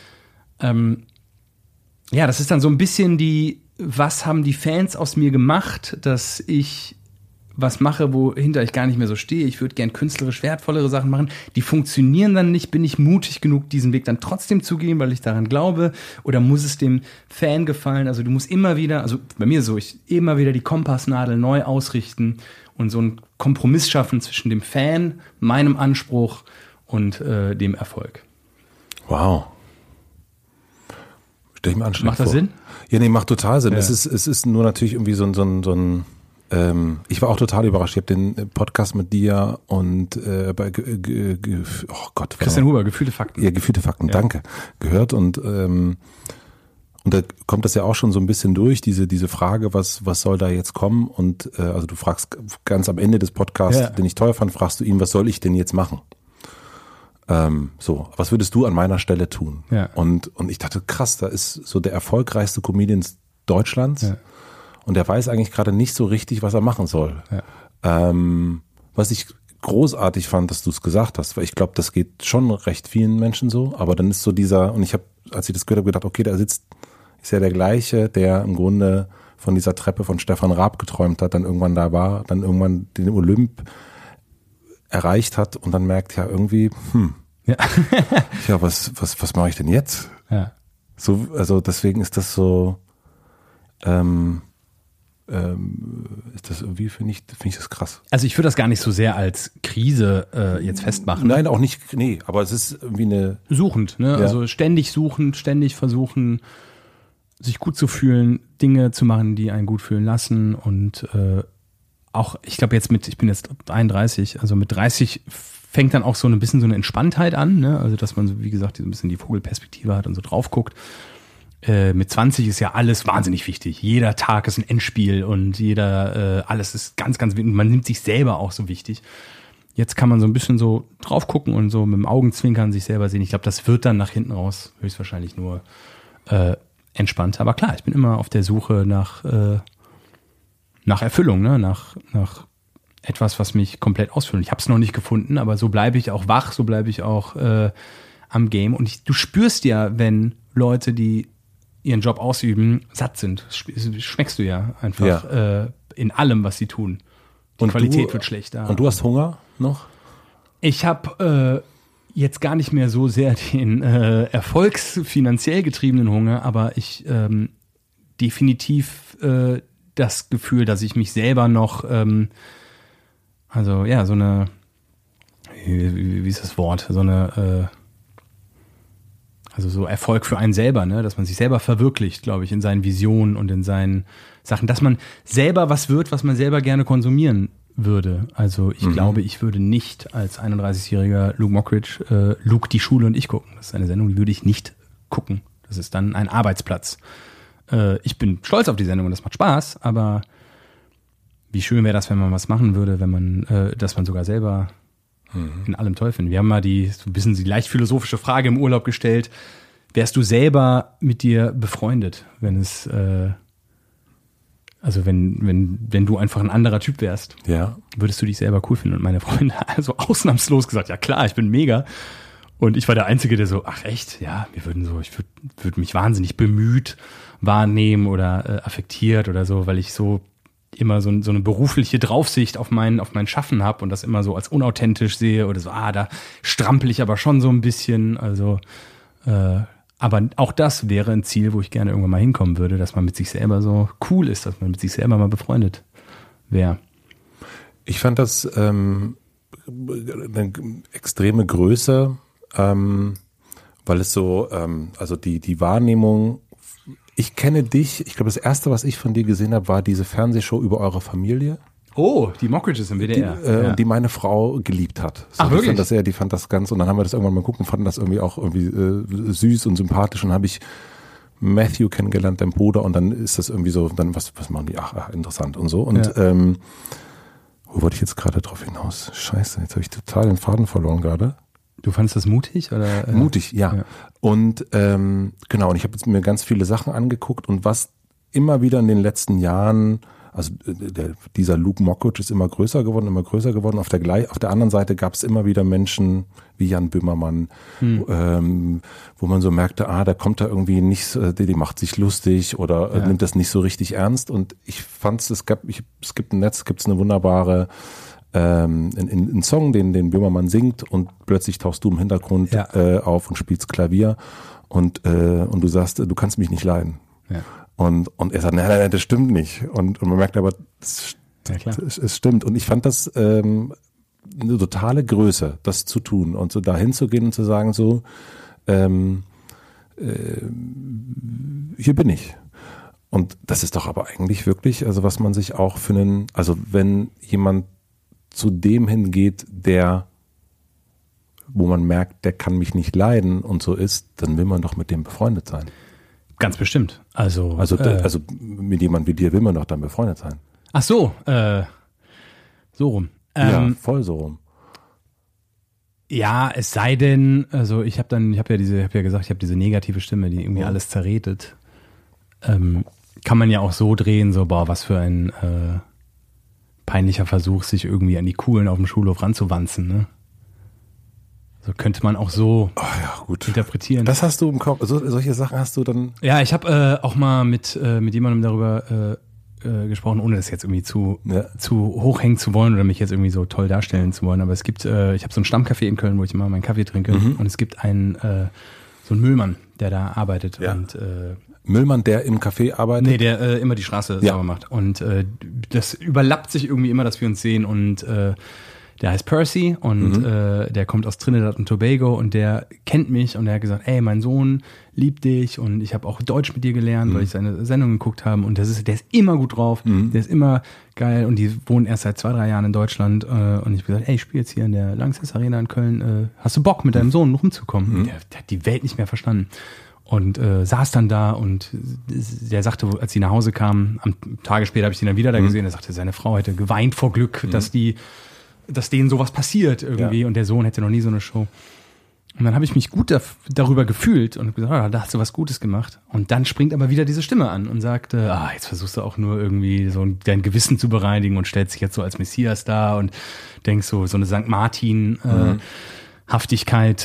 Das ist dann so ein bisschen was haben die Fans aus mir gemacht, dass ich was mache, wohinter ich gar nicht mehr so stehe. Ich würde gern künstlerisch wertvollere Sachen machen. Die funktionieren dann nicht. Bin ich mutig genug, diesen Weg dann trotzdem zu gehen, weil ich daran glaube? Oder muss es dem Fan gefallen? Also du musst immer wieder, also bei mir so, immer wieder die Kompassnadel neu ausrichten und so einen Kompromiss schaffen zwischen dem Fan, meinem Anspruch und dem Erfolg. Wow. Stell ich mir anstrengend vor. Macht das Sinn? Ja, nee, macht total Sinn. Ja. Es ist nur natürlich irgendwie so ein ich war auch total überrascht. Ich habe den Podcast mit dir und Christian Huber, Gefühlte Fakten. Ja, Gefühlte Fakten, ja. Danke. Gehört und da kommt das ja auch schon so ein bisschen durch, diese Frage, was soll da jetzt kommen? Und also du fragst ganz am Ende des Podcasts, den ich toll fand, fragst du ihn, was soll ich denn jetzt machen? Was würdest du an meiner Stelle tun? Ja. Und ich dachte, krass, da ist so der erfolgreichste Comedian Deutschlands. Ja. Und er weiß eigentlich gerade nicht so richtig, was er machen soll. Ja. Was ich großartig fand, dass du es gesagt hast, weil ich glaube, das geht schon recht vielen Menschen so, aber dann ist so und ich habe, als ich das gehört habe, gedacht, okay, da ist ja der gleiche, der im Grunde von dieser Treppe von Stefan Raab geträumt hat, dann irgendwann da war, dann irgendwann den Olymp erreicht hat und dann merkt, ja, irgendwie, was mache ich denn jetzt? Ja. So, also deswegen ist das so, ist das irgendwie, finde ich das krass. Also ich würde das gar nicht so sehr als Krise jetzt festmachen. Nein, auch nicht, aber es ist irgendwie eine... Suchend, ne? Ja. Also ständig suchen, ständig versuchen, sich gut zu fühlen, Dinge zu machen, die einen gut fühlen lassen und auch, ich glaube ich bin jetzt 31, also mit 30 fängt dann auch so ein bisschen so eine Entspanntheit an, ne? Also dass man so, wie gesagt, so ein bisschen die Vogelperspektive hat und so drauf guckt. Mit 20 ist ja alles wahnsinnig wichtig. Jeder Tag ist ein Endspiel und alles ist ganz, ganz wichtig. Man nimmt sich selber auch so wichtig. Jetzt kann man so ein bisschen so drauf gucken und so mit dem Augenzwinkern sich selber sehen. Ich glaube, das wird dann nach hinten raus höchstwahrscheinlich nur entspannter. Aber klar, ich bin immer auf der Suche nach Erfüllung, ne? Nach etwas, was mich komplett ausfüllt. Ich habe es noch nicht gefunden, aber so bleibe ich auch wach, so bleibe ich auch am Game. Und du spürst ja, wenn Leute, die ihren Job ausüben, satt sind. Das schmeckst du ja einfach in allem, was sie tun. Die Qualität wird schlechter. Und du hast Hunger noch? Ich habe jetzt gar nicht mehr so sehr den erfolgsfinanziell getriebenen Hunger, aber ich definitiv das Gefühl, dass ich mich selber noch so eine, wie ist das Wort, so eine also so Erfolg für einen selber, ne, dass man sich selber verwirklicht, glaube ich, in seinen Visionen und in seinen Sachen, dass man selber was wird, was man selber gerne konsumieren würde. Also ich glaube, ich würde nicht als 31-jähriger Luke Mockridge Luke, die Schule und ich gucken. Das ist eine Sendung, die würde ich nicht gucken. Das ist dann ein Arbeitsplatz. Ich bin stolz auf die Sendung und das macht Spaß, aber wie schön wäre das, wenn man was machen würde, wenn man, dass man sogar selber in allem toll findet. Wir haben mal so ein bisschen die leicht philosophische Frage im Urlaub gestellt. Wärst du selber mit dir befreundet, wenn es also wenn du einfach ein anderer Typ wärst, würdest du dich selber cool finden? Und meine Freunde also ausnahmslos gesagt, ja klar, ich bin mega. Und ich war der Einzige, der so, ach echt, ja, ich würde mich wahnsinnig bemüht wahrnehmen oder affektiert oder so, weil ich so immer so eine berufliche Draufsicht auf mein Schaffen habe und das immer so als unauthentisch sehe oder so, da strampel ich aber schon so ein bisschen, also aber auch das wäre ein Ziel, wo ich gerne irgendwann mal hinkommen würde, dass man mit sich selber so cool ist, dass man mit sich selber mal befreundet wäre. Ich fand das eine extreme Größe, weil es so, also die Wahrnehmung, ich kenne dich, ich glaube, das erste, was ich von dir gesehen habe, war diese Fernsehshow über eure Familie. Oh, die Mockridges im WDR. Die meine Frau geliebt hat. So, ach, wirklich? Die fand das ganz, und dann haben wir das irgendwann mal geguckt und fanden das irgendwie süß und sympathisch, und dann habe ich Matthew kennengelernt, dein Bruder, und dann ist das irgendwie so, dann was machen die? Ach, interessant und so. Und wo wollte ich jetzt gerade drauf hinaus? Scheiße, jetzt habe ich total den Faden verloren gerade. Du fandest das mutig? Oder? Mutig, ja. Und genau, und ich habe jetzt mir ganz viele Sachen angeguckt, und was immer wieder in den letzten Jahren, also dieser Luke Mockridge ist immer größer geworden. Auf der anderen Seite gab es immer wieder Menschen wie Jan Böhmermann, wo man so merkte, da kommt da irgendwie nicht, die macht sich lustig oder nimmt das nicht so richtig ernst. Und ich fand es gibt im Netz eine wunderbare einen Song, den Böhmermann singt, und plötzlich tauchst du im Hintergrund auf und spielst Klavier, und du sagst, du kannst mich nicht leiden. Ja. Und er sagt, nein, das stimmt nicht. Und man merkt aber, es stimmt. Und ich fand das eine totale Größe, das zu tun und so dahin zu gehen und zu sagen, so, hier bin ich. Und das ist doch aber eigentlich wirklich, also was man sich auch also wenn jemand zu dem hingeht, wo man merkt, der kann mich nicht leiden und so ist, dann will man doch mit dem befreundet sein. Ganz bestimmt. Also mit jemandem wie dir will man doch dann befreundet sein. Ach so, so rum. Ja, voll so rum. Ja, es sei denn, also ich habe ja gesagt, ich habe diese negative Stimme, die irgendwie alles zerredet. Kann man ja auch so drehen, so, was für ein peinlicher Versuch, sich irgendwie an die Coolen auf dem Schulhof ranzuwanzen, ne? So könnte man auch so interpretieren. Das hast du im Kopf, solche Sachen hast du dann? Ja, ich habe auch mal mit jemandem darüber gesprochen, ohne das jetzt irgendwie zu hochhängen zu wollen oder mich jetzt irgendwie so toll darstellen zu wollen. Aber es gibt, ich habe so ein Stammcafé in Köln, wo ich immer meinen Kaffee trinke. Und es gibt so einen Müllmann, der da arbeitet. Ja. Und Müllmann, der im Café arbeitet? Nee, der immer die Straße sauber macht. Und das überlappt sich irgendwie immer, dass wir uns sehen. Und der heißt Percy und der kommt aus Trinidad und Tobago, und der kennt mich, und der hat gesagt, ey, mein Sohn liebt dich, und ich habe auch Deutsch mit dir gelernt, weil ich seine Sendung geguckt habe, und der ist immer gut drauf, der ist immer geil, und die wohnen erst seit 2-3 Jahren in Deutschland, und ich habe gesagt, ey, ich spiele jetzt hier in der Lanxess Arena in Köln, hast du Bock, mit deinem Sohn rumzukommen? Der hat die Welt nicht mehr verstanden. Und saß dann da, und der sagte, als sie nach Hause kamen, am Tage später habe ich ihn dann wieder da gesehen, er sagte, seine Frau hätte geweint vor Glück, dass denen sowas passiert irgendwie, und der Sohn hätte noch nie so eine Show. Und dann habe ich mich gut darüber gefühlt und gesagt, da hast du was Gutes gemacht. Und dann springt aber wieder diese Stimme an und sagt, jetzt versuchst du auch nur irgendwie so dein Gewissen zu bereinigen und stellst dich jetzt so als Messias da und denkst so eine St. Martin Haftigkeit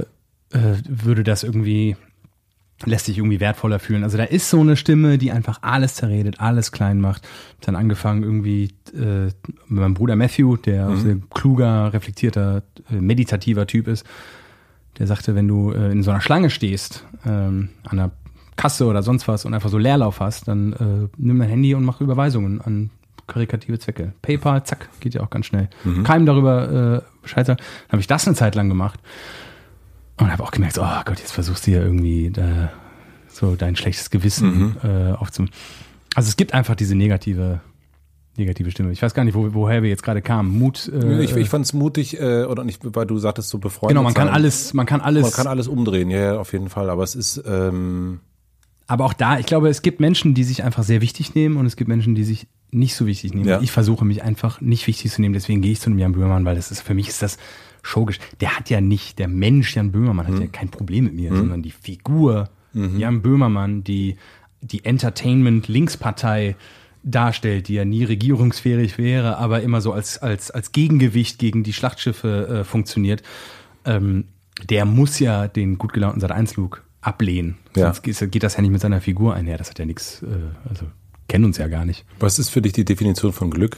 würde das irgendwie, lässt sich irgendwie wertvoller fühlen. Also da ist so eine Stimme, die einfach alles zerredet, alles klein macht. Hab dann angefangen irgendwie mit meinem Bruder Matthew, der auch sehr kluger, reflektierter, meditativer Typ ist. Der sagte, wenn du in so einer Schlange stehst, an einer Kasse oder sonst was, und einfach so Leerlauf hast, dann nimm dein Handy und mach Überweisungen an karitative Zwecke. PayPal, zack, geht ja auch ganz schnell. Keinem darüber Bescheid sagen. Dann habe ich das eine Zeit lang gemacht. Und habe auch gemerkt, oh Gott, jetzt versuchst du ja irgendwie so dein schlechtes Gewissen aufzunehmen. Also es gibt einfach diese negative negative Stimme. Ich weiß gar nicht, woher wir jetzt gerade kamen. Mut. Ich fand es mutig, oder nicht, weil du sagtest, so befreundet. Genau, man kann alles umdrehen, ja, auf jeden Fall. Aber es ist. Aber auch da, ich glaube, es gibt Menschen, die sich einfach sehr wichtig nehmen und es gibt Menschen, die sich nicht so wichtig nehmen. Ja. Ich versuche mich einfach nicht wichtig zu nehmen, deswegen gehe ich zu einem Jan Böhmermann, weil für mich ist das der Mensch Jan Böhmermann hat ja kein Problem mit mir, sondern die Figur Jan Böhmermann, die Entertainment-Linkspartei darstellt, die ja nie regierungsfähig wäre, aber immer so als Gegengewicht gegen die Schlachtschiffe funktioniert, der muss ja den gut gelaunten Sat.1-Look ablehnen. Ja. Sonst geht das ja nicht mit seiner Figur einher. Das hat ja nichts, kennen uns ja gar nicht. Was ist für dich die Definition von Glück?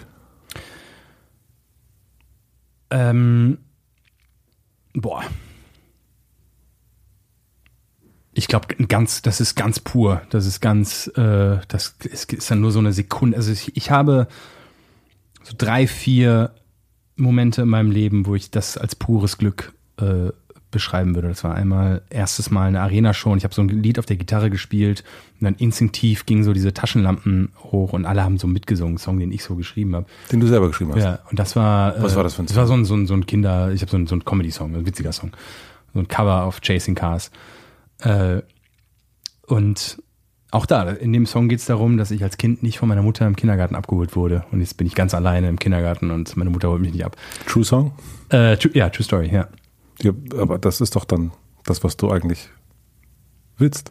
Ich glaube, das ist ganz pur. Das ist dann nur so eine Sekunde. Also ich habe so 3, 4 Momente in meinem Leben, wo ich das als pures Glück beschreiben würde. Das war erstes Mal eine Arena-Show und ich habe so ein Lied auf der Gitarre gespielt und dann instinktiv gingen so diese Taschenlampen hoch und alle haben so mitgesungen, einen Song, den ich so geschrieben habe. Den du selber geschrieben hast? Ja, und das war... Was war das für ein Song? Das war so ein Kinder... Ich habe so ein Comedy-Song, ein witziger Song. So ein Cover auf Chasing Cars. Und auch da, in dem Song geht es darum, dass ich als Kind nicht von meiner Mutter im Kindergarten abgeholt wurde. Und jetzt bin ich ganz alleine im Kindergarten und meine Mutter holt mich nicht ab. True Song? True Story, ja. Ja, aber das ist doch dann das, was du eigentlich willst.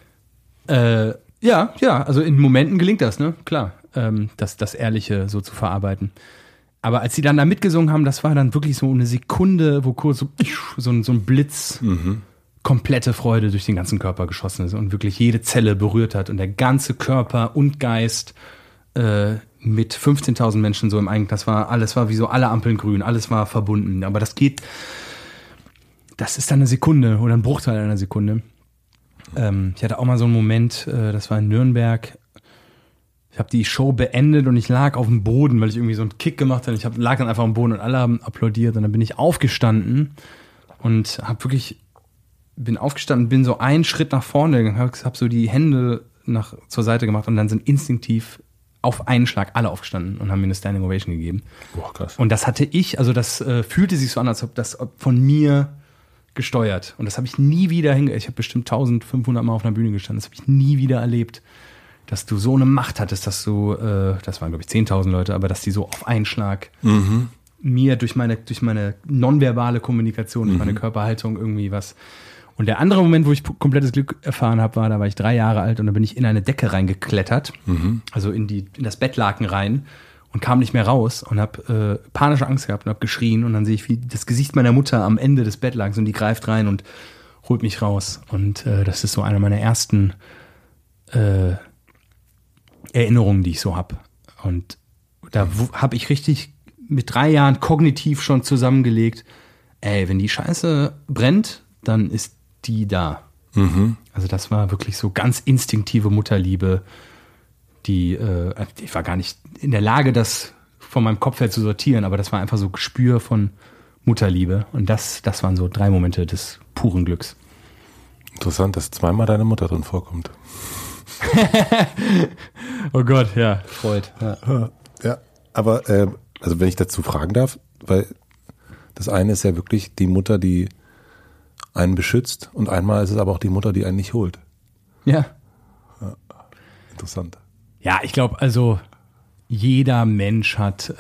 Ja, also in Momenten gelingt das, ne? Klar, das Ehrliche so zu verarbeiten. Aber als sie dann da mitgesungen haben, das war dann wirklich so eine Sekunde, wo kurz so ein Blitz, komplette Freude durch den ganzen Körper geschossen ist und wirklich jede Zelle berührt hat und der ganze Körper und Geist mit 15.000 Menschen so im Einklang, alles war wie so alle Ampeln grün, alles war verbunden. Aber das ist dann eine Sekunde oder ein Bruchteil einer Sekunde. Ich hatte auch mal so einen Moment, das war in Nürnberg. Ich habe die Show beendet und ich lag auf dem Boden, weil ich irgendwie so einen Kick gemacht habe. Ich lag dann einfach am Boden und alle haben applaudiert. Und dann bin ich aufgestanden und bin aufgestanden, bin so einen Schritt nach vorne gegangen, habe so die Hände zur Seite gemacht und dann sind instinktiv auf einen Schlag alle aufgestanden und haben mir eine Standing Ovation gegeben. Boah, krass. Und das hatte ich, also das fühlte sich so an, als ob das von mir gesteuert. Und das habe ich nie wieder ich habe bestimmt 1500 Mal auf einer Bühne gestanden, das habe ich nie wieder erlebt, dass du so eine Macht hattest, dass du, das waren glaube ich 10.000 Leute, aber dass die so auf einen Schlag mir durch meine nonverbale Kommunikation, durch meine Körperhaltung irgendwie was. Und der andere Moment, wo ich komplettes Glück erfahren habe, da war ich 3 Jahre alt und da bin ich in eine Decke reingeklettert, also in das Bettlaken rein und kam nicht mehr raus und habe panische Angst gehabt und habe geschrien und dann sehe ich wie das Gesicht meiner Mutter am Ende des Bettlakens und die greift rein und holt mich raus. Und das ist so eine meiner ersten Erinnerungen, die ich so habe. Und da habe ich richtig mit 3 Jahren kognitiv schon zusammengelegt, wenn die Scheiße brennt, dann ist die da. Also das war wirklich so ganz instinktive Mutterliebe, ich war gar nicht in der Lage, das von meinem Kopf her zu sortieren, aber das war einfach so Gespür von Mutterliebe. Und das waren so 3 Momente des puren Glücks. Interessant, dass 2-mal deine Mutter drin vorkommt. Oh Gott, ja, Freud. Ja, aber also wenn ich dazu fragen darf, weil das eine ist ja wirklich die Mutter, die einen beschützt und einmal ist es aber auch die Mutter, die einen nicht holt. Ja. Interessant. Ja, ich glaube, also jeder Mensch hat,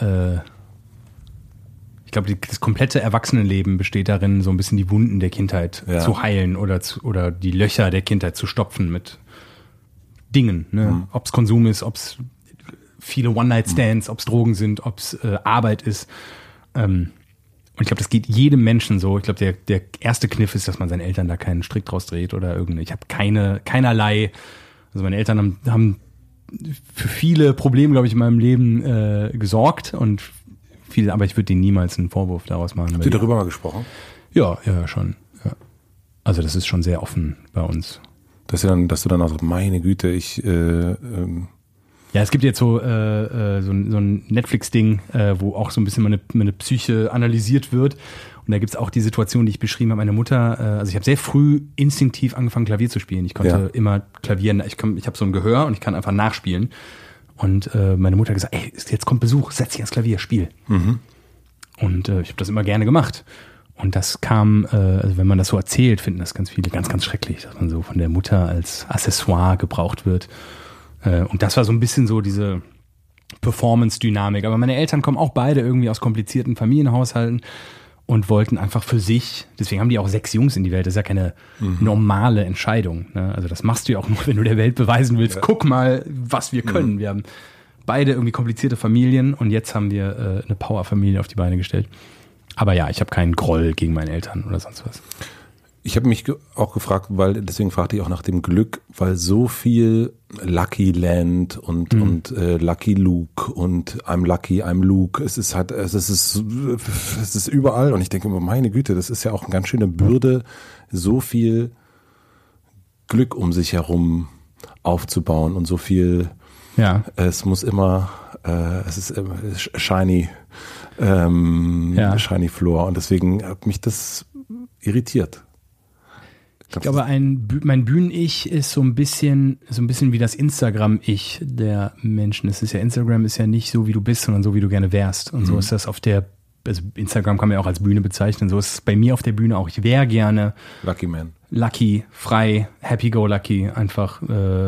ich glaube, das komplette Erwachsenenleben besteht darin, so ein bisschen die Wunden der Kindheit zu heilen oder die Löcher der Kindheit zu stopfen mit Dingen. Ne? Ob es Konsum ist, ob es viele One-Night-Stands, ob es Drogen sind, ob es Arbeit ist. Und ich glaube, das geht jedem Menschen so. Ich glaube, der erste Kniff ist, dass man seinen Eltern da keinen Strick draus dreht oder irgendwie. Ich habe keinerlei, also meine Eltern haben für viele Probleme, glaube ich, in meinem Leben gesorgt und viele, aber ich würde denen niemals einen Vorwurf daraus machen. Habt ihr darüber mal gesprochen? Ja, schon. Ja. Also das ist schon sehr offen bei uns. Dass du dann auch sagst, meine Güte, Ja, es gibt jetzt so ein Netflix-Ding, wo auch so ein bisschen meine Psyche analysiert wird. Und da gibt's auch die Situation, die ich beschrieben habe. Meine Mutter, also ich habe sehr früh instinktiv angefangen, Klavier zu spielen. Ich konnte immer klavieren. Ich habe so ein Gehör und ich kann einfach nachspielen. Und meine Mutter hat gesagt, ey, jetzt kommt Besuch, setz dich ans Klavier, spiel. Und ich habe das immer gerne gemacht. Und das kam, also wenn man das so erzählt, finden das ganz viele ganz, ganz schrecklich, dass man so von der Mutter als Accessoire gebraucht wird. Und das war so ein bisschen so diese Performance-Dynamik. Aber meine Eltern kommen auch beide irgendwie aus komplizierten Familienhaushalten und wollten einfach für sich, deswegen haben die auch 6 Jungs in die Welt, das ist ja keine normale Entscheidung. Ne? Also das machst du ja auch nur, wenn du der Welt beweisen willst, guck mal, was wir können. Wir haben beide irgendwie komplizierte Familien und jetzt haben wir eine Powerfamilie auf die Beine gestellt. Aber ja, ich habe keinen Groll gegen meine Eltern oder sonst was. Ich habe mich auch gefragt, deswegen fragte ich auch nach dem Glück, weil so viel Lucky Land und Lucky Luke und I'm Lucky, I'm Luke, es ist überall und ich denke immer, meine Güte, das ist ja auch eine ganz schöne Bürde, so viel Glück um sich herum aufzubauen und so viel, es muss immer, es ist shiny, shiny floor und deswegen hat mich das irritiert. Ich glaube, mein Bühnen-Ich ist so ein bisschen wie das Instagram-Ich der Menschen. Instagram ist ja nicht so, wie du bist, sondern so, wie du gerne wärst. Und so ist das also Instagram kann man ja auch als Bühne bezeichnen. So ist es bei mir auf der Bühne auch. Ich wäre gerne Lucky Man. Lucky, frei, happy-go-lucky, einfach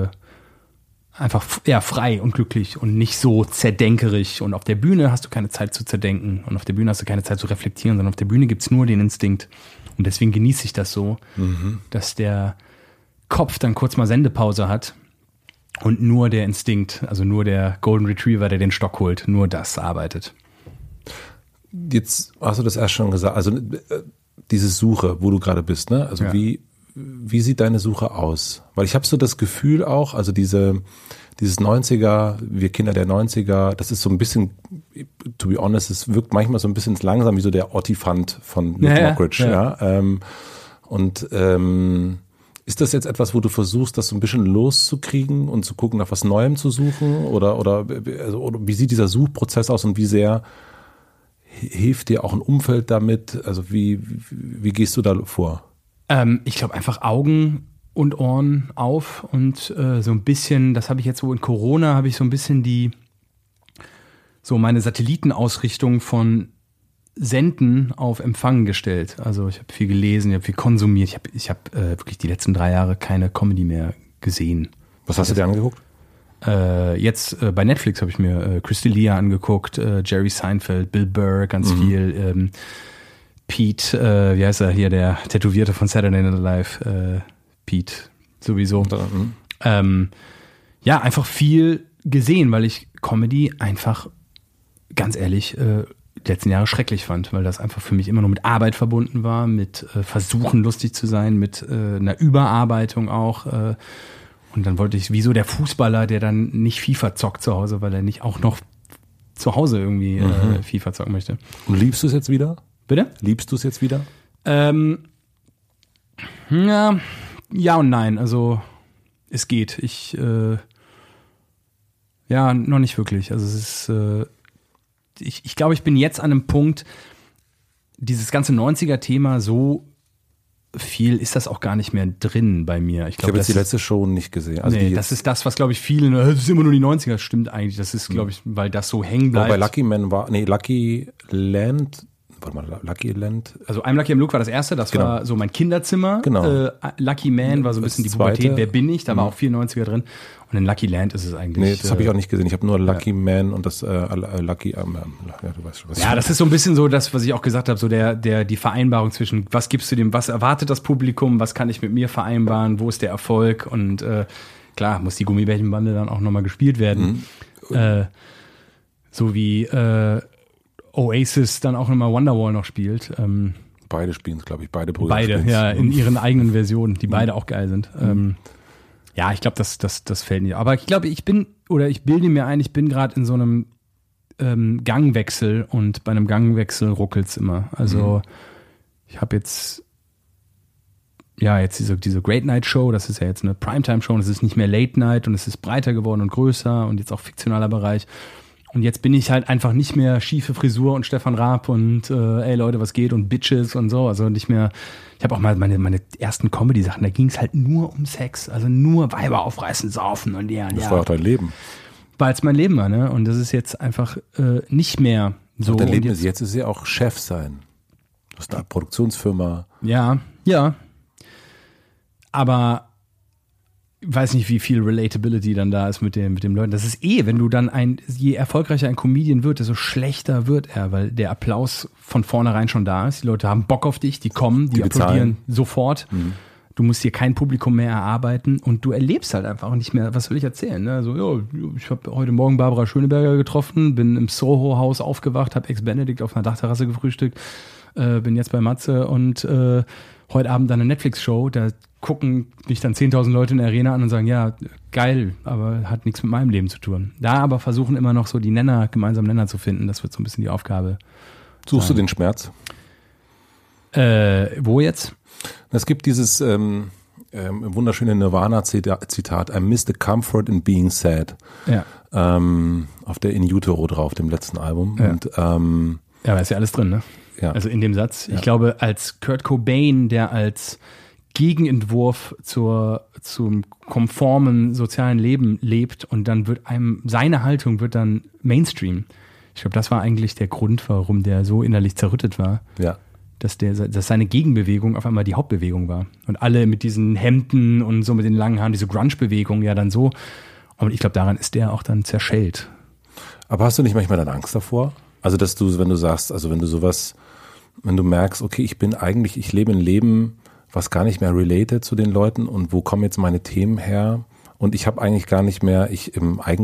frei und glücklich und nicht so zerdenkerig. Und auf der Bühne hast du keine Zeit zu zerdenken und auf der Bühne hast du keine Zeit zu reflektieren, sondern auf der Bühne gibt's nur den Instinkt. Und deswegen genieße ich das so, dass der Kopf dann kurz mal Sendepause hat und nur der Instinkt, also nur der Golden Retriever, der den Stock holt, nur das arbeitet. Jetzt hast du das erst schon gesagt, also diese Suche, wo du gerade bist, ne? Also wie sieht deine Suche aus? Weil ich habe so das Gefühl auch, also dieses 90er, wir Kinder der 90er, das ist so ein bisschen, to be honest, es wirkt manchmal so ein bisschen langsam wie so der Ottifant von Nick Mockridge. Ist das jetzt etwas, wo du versuchst, das so ein bisschen loszukriegen und zu gucken, nach was Neuem zu suchen? Oder wie sieht dieser Suchprozess aus und wie sehr hilft dir auch ein Umfeld damit? Also wie gehst du da vor? Ich glaube einfach Augen und Ohren auf und so ein bisschen, das habe ich jetzt so in Corona, habe ich so ein bisschen meine Satellitenausrichtung von Senden auf Empfangen gestellt. Also ich habe viel gelesen, ich habe viel konsumiert. Ich habe wirklich die letzten 3 Jahre keine Comedy mehr gesehen. Was hast du dir angeguckt? Jetzt bei Netflix habe ich mir Chris D'Elia angeguckt, Jerry Seinfeld, Bill Burr, ganz viel. Pete, wie heißt er hier, der Tätowierte von Saturday Night Live, Pete sowieso. Einfach viel gesehen, weil ich Comedy einfach, ganz ehrlich, die letzten Jahre schrecklich fand, weil das einfach für mich immer nur mit Arbeit verbunden war, mit Versuchen lustig zu sein, mit einer Überarbeitung auch. Und dann wollte ich, wie so der Fußballer, der dann nicht FIFA zockt zu Hause, weil er nicht auch noch zu Hause irgendwie FIFA zocken möchte. Und liebst du es jetzt wieder? Bitte? Liebst du es jetzt wieder? Ja und nein. Also es geht. Noch nicht wirklich. Also es ist, ich glaube, ich bin jetzt an einem Punkt, dieses ganze 90er-Thema, so viel ist das auch gar nicht mehr drin bei mir. Ich habe jetzt die letzte Show nicht gesehen. Also das ist das, was, glaube ich, viele, das ist immer nur die 90er, das stimmt eigentlich. Das ist, glaube ich, weil das so hängen bleibt. Bei Lucky Land, Lucky Land. Also I'm Lucky, I'm Luke war das erste, das war so mein Kinderzimmer. Genau. Lucky Man war so ein bisschen die Pubertät, wer bin ich, da war auch viel 90er drin. Und in Lucky Land ist es eigentlich... Nee, das habe ich auch nicht gesehen, ich habe nur Lucky Man und das Lucky... du weißt schon, was ich das ist so ein bisschen so das, was ich auch gesagt habe, so die Vereinbarung zwischen, was gibst du dem, was erwartet das Publikum, was kann ich mit mir vereinbaren, wo ist der Erfolg und klar, muss die Gummibärchenbande dann auch nochmal gespielt werden. So wie... Oasis dann auch nochmal Wonderwall noch spielt. Beide spielen es, glaube ich. Beide Brüder. Beide, in ihren eigenen Versionen, die beide auch geil sind. Ich glaube, das fällt nicht. Aber ich glaube, ich bilde mir ein, ich bin gerade in so einem Gangwechsel und bei einem Gangwechsel ruckelt's immer. Also ich habe jetzt diese Great Night Show, das ist ja jetzt eine Primetime Show und es ist nicht mehr Late Night und es ist breiter geworden und größer und jetzt auch fiktionaler Bereich. Und jetzt bin ich halt einfach nicht mehr schiefe Frisur und Stefan Raab und ey Leute, was geht und Bitches und so. Also nicht mehr, ich habe auch mal meine ersten Comedy-Sachen, da ging es halt nur um Sex. Also nur Weiber aufreißen, saufen und Das war auch dein Leben. weil es mein Leben war, ne? Und das ist jetzt einfach nicht mehr so. Dein Leben ist jetzt ja auch Chef sein. Du hast eine Produktionsfirma. Ja. Aber ich weiß nicht, wie viel Relatability dann da ist mit dem Leuten. Das ist wenn du dann je erfolgreicher ein Comedian wird, desto schlechter wird er, weil der Applaus von vornherein schon da ist. Die Leute haben Bock auf dich, die kommen, die applaudieren sofort. Mhm. Du musst dir kein Publikum mehr erarbeiten und du erlebst halt einfach nicht mehr, was soll ich erzählen? Ne? Also, ich habe heute Morgen Barbara Schöneberger getroffen, bin im Soho-Haus aufgewacht, habe Ex-Benedict auf einer Dachterrasse gefrühstückt, bin jetzt bei Matze und heute Abend dann eine Netflix-Show, da gucken mich dann 10.000 Leute in der Arena an und sagen, ja, geil, aber hat nichts mit meinem Leben zu tun. Da aber versuchen immer noch so die gemeinsamen Nenner zu finden, das wird so ein bisschen die Aufgabe. Suchst du den Schmerz? Wo jetzt? Es gibt dieses wunderschöne Nirvana-Zitat, I miss the comfort in being sad. Ja. Auf der In Utero drauf, dem letzten Album. Ja. Und, ja, da ist ja alles drin, ne? Ja. Also in dem Satz. Ich glaube, als Kurt Cobain, der als Gegenentwurf zum konformen sozialen Leben lebt und dann wird seine Haltung wird dann Mainstream. Ich glaube, das war eigentlich der Grund, warum der so innerlich zerrüttet war. Ja. Dass seine Gegenbewegung auf einmal die Hauptbewegung war. Und alle mit diesen Hemden und so mit den langen Haaren, diese Grunge-Bewegung ja dann so. Und ich glaube, daran ist der auch dann zerschellt. Aber hast du nicht manchmal dann Angst davor? Also, dass du, wenn du merkst, okay, ich lebe ein Leben, was gar nicht mehr related zu den Leuten und wo kommen jetzt meine Themen her? Und ich habe eigentlich gar nicht mehr, ich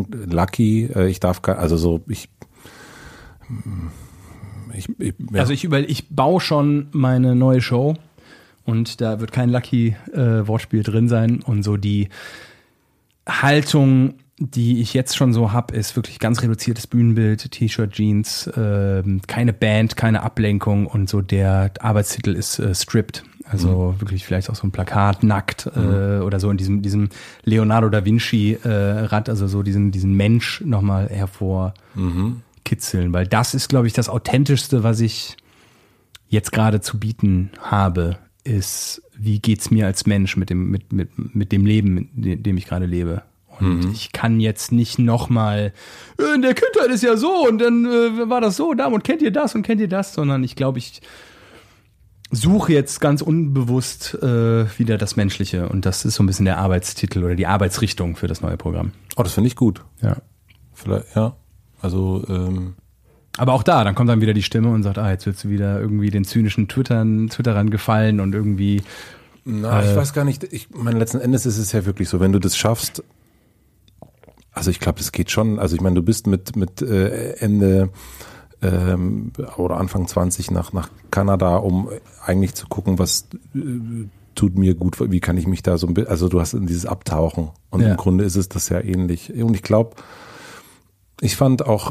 baue schon meine neue Show und da wird kein Lucky-Wortspiel drin sein und so die Haltung, die ich jetzt schon so habe, ist wirklich ganz reduziertes Bühnenbild, T-Shirt, Jeans, keine Band, keine Ablenkung und so der Arbeitstitel ist Stripped. Also wirklich vielleicht auch so ein Plakat, nackt oder so in diesem Leonardo da Vinci Rad, also so diesen Mensch nochmal hervorkitzeln, weil das ist, glaube ich, das Authentischste, was ich jetzt gerade zu bieten habe, ist, wie geht's mir als Mensch mit dem Leben, mit dem ich gerade lebe. Und ich kann jetzt nicht nochmal, in der Kindheit ist ja so und dann war das so, da und kennt ihr das, sondern ich glaube, ich suche jetzt ganz unbewusst wieder das Menschliche und das ist so ein bisschen der Arbeitstitel oder die Arbeitsrichtung für das neue Programm. Oh, das finde ich gut. Ja. Vielleicht, ja. Also, aber auch dann kommt dann wieder die Stimme und sagt, jetzt willst du wieder irgendwie den zynischen Twitterern gefallen und irgendwie. Ich weiß gar nicht, letzten Endes ist es ja wirklich so, wenn du das schaffst, also ich glaube, das geht schon, also ich meine, du bist mit Ende oder Anfang 20 nach Kanada, um eigentlich zu gucken, was tut mir gut, wie kann ich mich da so ein bisschen, also du hast dieses Abtauchen und im Grunde ist es das ja ähnlich. Und ich glaube, ich fand auch,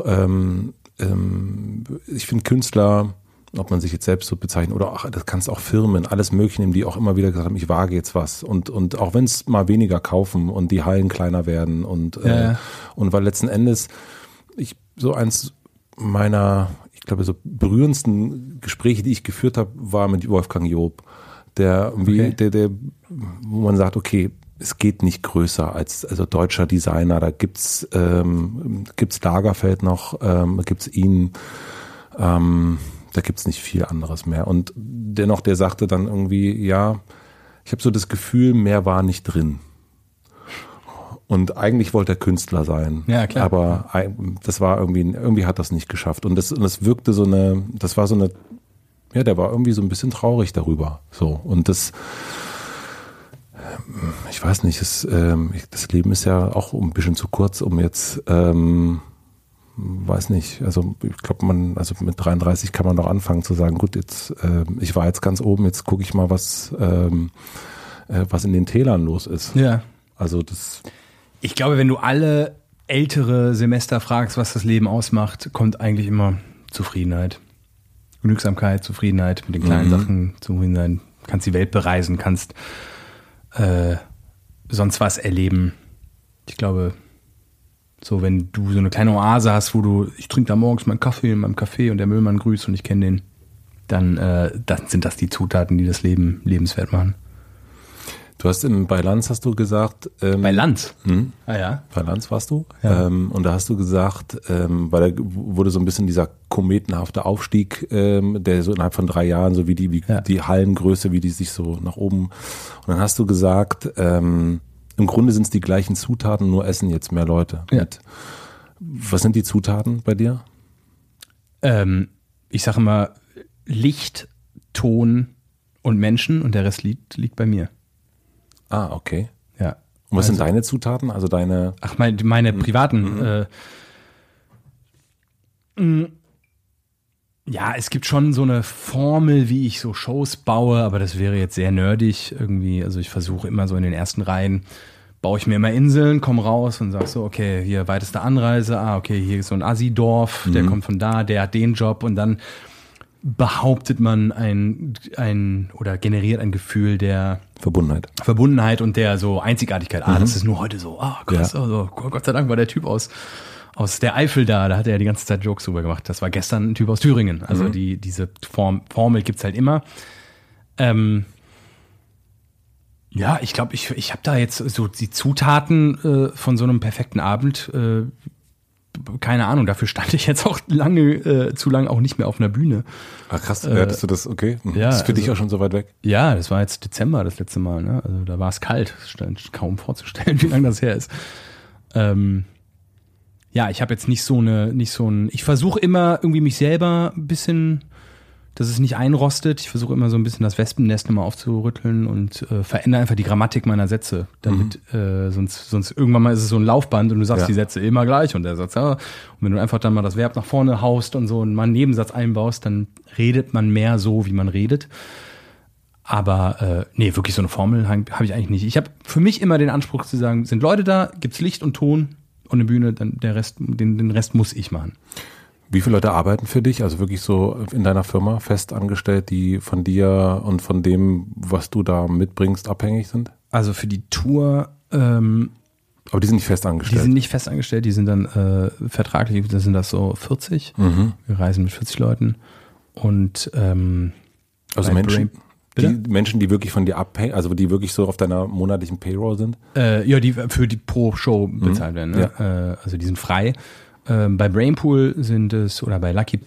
ich finde Künstler, ob man sich jetzt selbst so bezeichnet oder auch, das kannst auch Firmen, alles Mögliche nehmen, die auch immer wieder gesagt haben, ich wage jetzt was und auch wenn es mal weniger kaufen und die Hallen kleiner werden und weil letzten Endes so eins meiner, ich glaube, so berührendsten Gespräche, die ich geführt habe, war mit Wolfgang Job, der wo man sagt, okay, es geht nicht größer also deutscher Designer, da gibt's Lagerfeld noch, gibt's ihn, da gibt's nicht viel anderes mehr. Und dennoch, der sagte dann irgendwie, ja, ich habe so das Gefühl, mehr war nicht drin. Und eigentlich wollte er Künstler sein. Ja, klar. Aber das war irgendwie hat das nicht geschafft. Und das wirkte der war irgendwie so ein bisschen traurig darüber. So. Und ich weiß nicht, das Leben ist ja auch ein bisschen zu kurz, um jetzt, weiß nicht, also ich glaube, mit 33 kann man noch anfangen zu sagen, gut, jetzt, ich war jetzt ganz oben, jetzt gucke ich mal, was in den Tälern los ist. Ja. Also ich glaube, wenn du alle ältere Semester fragst, was das Leben ausmacht, kommt eigentlich immer Zufriedenheit. Genügsamkeit, Zufriedenheit mit den kleinen Sachen, Zufriedenheit. Kannst die Welt bereisen, kannst sonst was erleben. Ich glaube, so wenn du so eine kleine Oase hast, ich trinke da morgens meinen Kaffee in meinem Café und der Müllmann grüßt und ich kenne den, dann sind das die Zutaten, die das Leben lebenswert machen. Du hast bei Lanz hast du gesagt. Bei Lanz? Ah ja. Bei Lanz warst du. Ja. Und da hast du gesagt, weil da wurde so ein bisschen dieser kometenhafte Aufstieg, der so innerhalb von 3 Jahren, so wie die Hallengröße, wie die sich so nach oben. Und dann hast du gesagt, im Grunde sind es die gleichen Zutaten, nur essen jetzt mehr Leute. Ja. Was sind die Zutaten bei dir? Ich sage immer Licht, Ton und Menschen und der Rest liegt bei mir. Ah, okay. Ja. Und was sind deine Zutaten? Also deine... Ach, meine privaten. Ja, es gibt schon so eine Formel, wie ich so Shows baue, aber das wäre jetzt sehr nerdig irgendwie. Also ich versuche immer so in den ersten Reihen, baue ich mir immer Inseln, komme raus und sag so, okay, hier weiteste Anreise, okay, hier ist so ein Assi-Dorf, der kommt von da, der hat den Job und dann behauptet man oder generiert ein Gefühl der Verbundenheit und der so Einzigartigkeit. Das ist nur heute so, krass, Ja. also, Gott sei Dank war der Typ aus der Eifel da hat er ja die ganze Zeit Jokes drüber gemacht. Das war gestern ein Typ aus Thüringen. Also diese Formel gibt's halt immer. Ja, ich glaube, ich habe da jetzt so die Zutaten von so einem perfekten Abend, keine Ahnung, dafür stand ich jetzt auch zu lange auch nicht mehr auf einer Bühne. Ah, krass, hattest du das, okay. Ja, das ist für dich auch schon so weit weg. Ja, das war jetzt Dezember das letzte Mal, ne? Also da war es kalt, es stand kaum vorzustellen, wie lange das her ist. Ja, ich habe jetzt nicht so ein, ich versuche immer irgendwie mich selber ein bisschen, dass es nicht einrostet. Ich versuche immer so ein bisschen das Wespennest immer aufzurütteln und verändere einfach die Grammatik meiner Sätze, damit sonst irgendwann mal ist es so ein Laufband und du sagst die Sätze immer gleich und der Satz, ja. Und wenn du einfach dann mal das Verb nach vorne haust und so und mal einen Nebensatz einbaust, dann redet man mehr so, wie man redet. Aber nee, wirklich so eine Formel habe ich eigentlich nicht. Ich habe für mich immer den Anspruch zu sagen, sind Leute da, gibt's Licht und Ton und eine Bühne, dann den Rest muss ich machen. Wie viele Leute arbeiten für dich, also wirklich so in deiner Firma fest angestellt, die von dir und von dem, was du da mitbringst, abhängig sind? Also für die Tour, aber die sind nicht fest angestellt? Die sind nicht fest angestellt, die sind dann vertraglich, das sind das so 40. Wir reisen mit 40 Leuten und also Menschen, die wirklich von dir abhängen, also die wirklich so auf deiner monatlichen Payroll sind? Ja, die für die pro Show bezahlt werden. Ne? Ja. Also die sind frei. Bei Brainpool sind es, oder bei Lucky.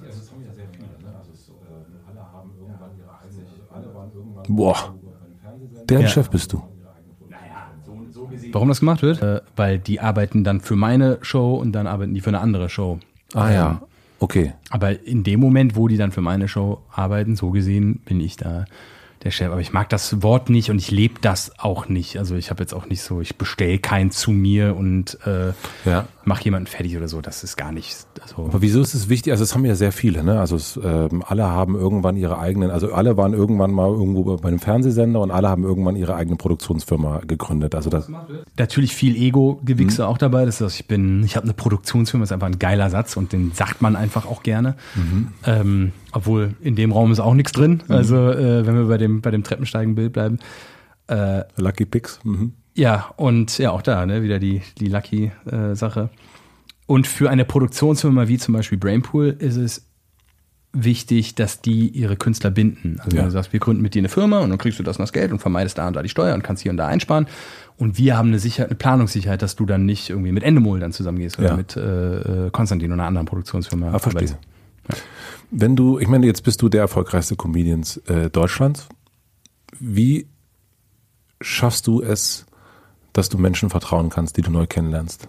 Boah, deren Chef bist du. Warum das gemacht wird? Weil die arbeiten dann für meine Show und dann arbeiten die für eine andere Show. Ah ja, okay. Aber in dem Moment, wo die dann für meine Show arbeiten, so gesehen bin ich da der Chef. Aber ich mag das Wort nicht und ich lebe das auch nicht. Also ich habe jetzt auch nicht so, ich bestelle keinen zu mir und mache jemanden fertig oder so. Das ist gar nicht. Also aber wieso ist es wichtig? Also es haben ja sehr viele, ne? Also alle haben irgendwann ihre eigenen, also alle waren irgendwann mal irgendwo bei einem Fernsehsender und alle haben irgendwann ihre eigene Produktionsfirma gegründet. Also das natürlich viel Ego-Gewichse auch dabei. Das ist, ich habe eine Produktionsfirma, ist einfach ein geiler Satz und den sagt man einfach auch gerne. Obwohl in dem Raum ist auch nichts drin. Also wenn wir bei dem Treppensteigen-Bild bleiben. Lucky Picks. Ja, und ja auch da, ne, wieder die Lucky-Sache. Und für eine Produktionsfirma wie zum Beispiel Brainpool ist es wichtig, dass die ihre Künstler binden. Also wenn du sagst, wir gründen mit dir eine Firma und dann kriegst du das und das Geld und vermeidest da und da die Steuer und kannst hier und da einsparen. Und wir haben eine Planungssicherheit, dass du dann nicht irgendwie mit Endemol dann zusammengehst oder mit Konstantin oder einer anderen Produktionsfirma. Verstehe. Ja. Wenn du, ich meine, jetzt bist du der erfolgreichste Comedian Deutschlands. Wie schaffst du es, dass du Menschen vertrauen kannst, die du neu kennenlernst?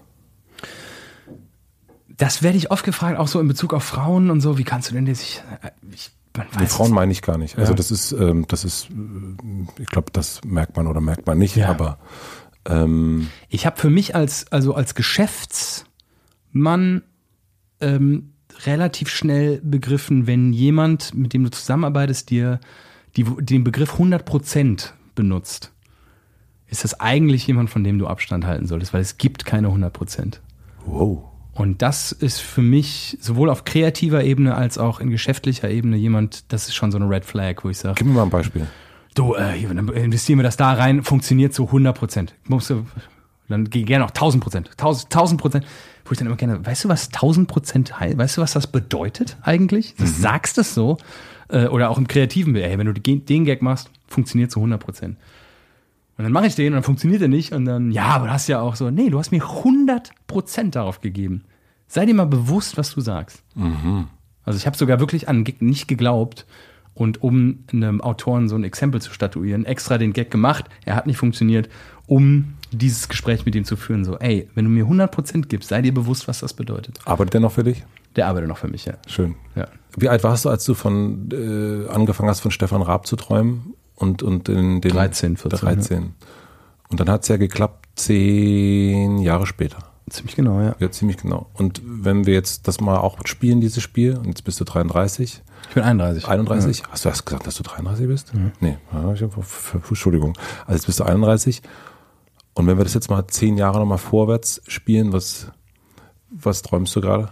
Das werde ich oft gefragt, auch so in Bezug auf Frauen und so. Wie kannst du denn das? Die Frauen meine ich gar nicht. Also das ist, ich glaube, das merkt man oder merkt man nicht. Ja. Aber ich habe für mich als Geschäftsmann relativ schnell begriffen, wenn jemand, mit dem du zusammenarbeitest, dir den Begriff 100% benutzt, ist das eigentlich jemand, von dem du Abstand halten solltest, weil es gibt keine 100%. Wow. Und das ist für mich sowohl auf kreativer Ebene als auch in geschäftlicher Ebene jemand, das ist schon so eine Red Flag, wo ich sage. Gib mir mal ein Beispiel. Du, dann investieren wir das da rein, funktioniert zu 100%. Dann geh gerne auch 1000%. 1000%. Wo ich dann immer gerne, weißt du, was 1000% heißt? Weißt du, was das bedeutet eigentlich? Du sagst es so. Oder auch im kreativen Bild. Hey, wenn du den Gag machst, funktioniert zu 100%. Und dann mache ich den und dann funktioniert der nicht. Und dann, ja, aber du hast ja auch so, nee, du hast mir 100% darauf gegeben. Sei dir mal bewusst, was du sagst. Mhm. Also ich habe sogar wirklich an Gag nicht geglaubt und um einem Autoren so ein Exempel zu statuieren, extra den Gag gemacht, er hat nicht funktioniert, um dieses Gespräch mit ihm zu führen. So, ey, wenn du mir 100% gibst, sei dir bewusst, was das bedeutet. Arbeitet der noch für dich? Der arbeitet noch für mich, ja. Schön. Ja. Wie alt warst du, als du angefangen hast, von Stefan Raab zu träumen? Und in den 13, 14. 13. Ja. Und dann hat es ja geklappt 10 Jahre später. Ziemlich genau, ja. Ja, ziemlich genau. Und wenn wir jetzt das mal auch spielen, dieses Spiel, und jetzt bist du 33. Ich bin 31. 31? Ja. Hast du erst gesagt, dass du 33 bist? Mhm. Nee, Entschuldigung. Also jetzt bist du 31. Und wenn wir das jetzt mal 10 Jahre nochmal vorwärts spielen, was träumst du gerade?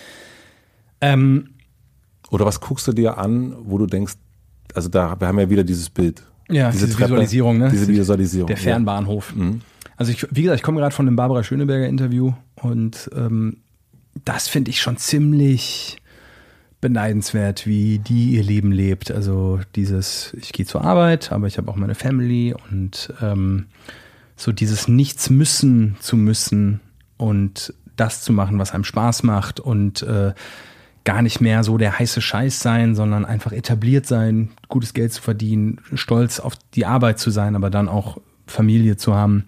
Oder was guckst du dir an, wo du denkst, also wir haben ja wieder dieses Bild. Ja, diese Treppe, Visualisierung, ne? Diese Visualisierung. Der Fernbahnhof. Ja. Mhm. Also wie gesagt, ich komme gerade von dem Barbara Schöneberger Interview und das finde ich schon ziemlich beneidenswert, wie die ihr Leben lebt. Also ich gehe zur Arbeit, aber ich habe auch meine Family und so dieses Nichts müssen zu müssen und das zu machen, was einem Spaß macht und gar nicht mehr so der heiße Scheiß sein, sondern einfach etabliert sein, gutes Geld zu verdienen, stolz auf die Arbeit zu sein, aber dann auch Familie zu haben.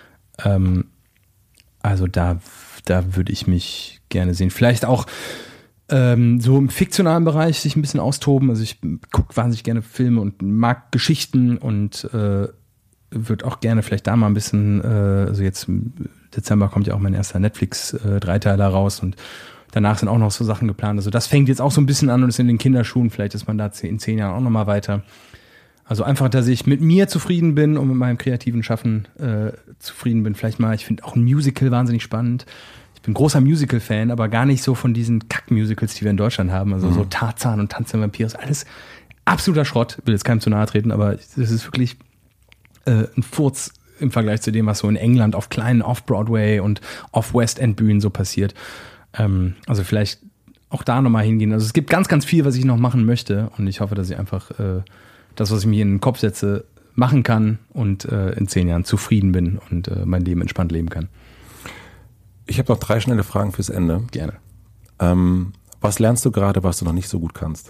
Also da würde ich mich gerne sehen. Vielleicht auch so im fiktionalen Bereich sich ein bisschen austoben. Also ich gucke wahnsinnig gerne Filme und mag Geschichten und würde auch gerne vielleicht da mal ein bisschen, also jetzt im Dezember kommt ja auch mein erster Netflix-Dreiteiler raus und danach sind auch noch so Sachen geplant. Also das fängt jetzt auch so ein bisschen an und ist in den Kinderschuhen. Vielleicht ist man da in 10 Jahren auch noch mal weiter. Also einfach, dass ich mit mir zufrieden bin und mit meinem kreativen Schaffen zufrieden bin. Vielleicht mal, ich finde auch ein Musical wahnsinnig spannend. Ich bin großer Musical-Fan, aber gar nicht so von diesen Kack-Musicals, die wir in Deutschland haben. Also so Tarzan und Tanz der Vampire, ist alles absoluter Schrott. Will jetzt keinem zu nahe treten, aber das ist wirklich ein Furz im Vergleich zu dem, was so in England auf kleinen Off-Broadway und Off-West-End-Bühnen so passiert. Also vielleicht auch da nochmal hingehen. Also es gibt ganz, ganz viel, was ich noch machen möchte und ich hoffe, dass ich einfach das, was ich mir in den Kopf setze, machen kann und in 10 Jahren zufrieden bin und mein Leben entspannt leben kann. Ich habe noch 3 schnelle Fragen fürs Ende. Gerne. Was lernst du gerade, was du noch nicht so gut kannst?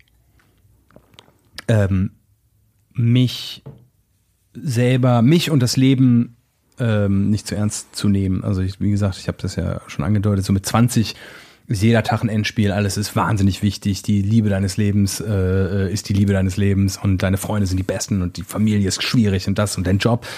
Mich und das Leben nicht zu ernst zu nehmen. Also wie gesagt, ich habe das ja schon angedeutet, so mit 20 ist jeder Tag ein Endspiel, alles ist wahnsinnig wichtig, die Liebe deines Lebens ist die Liebe deines Lebens und deine Freunde sind die Besten und die Familie ist schwierig und das und dein Job.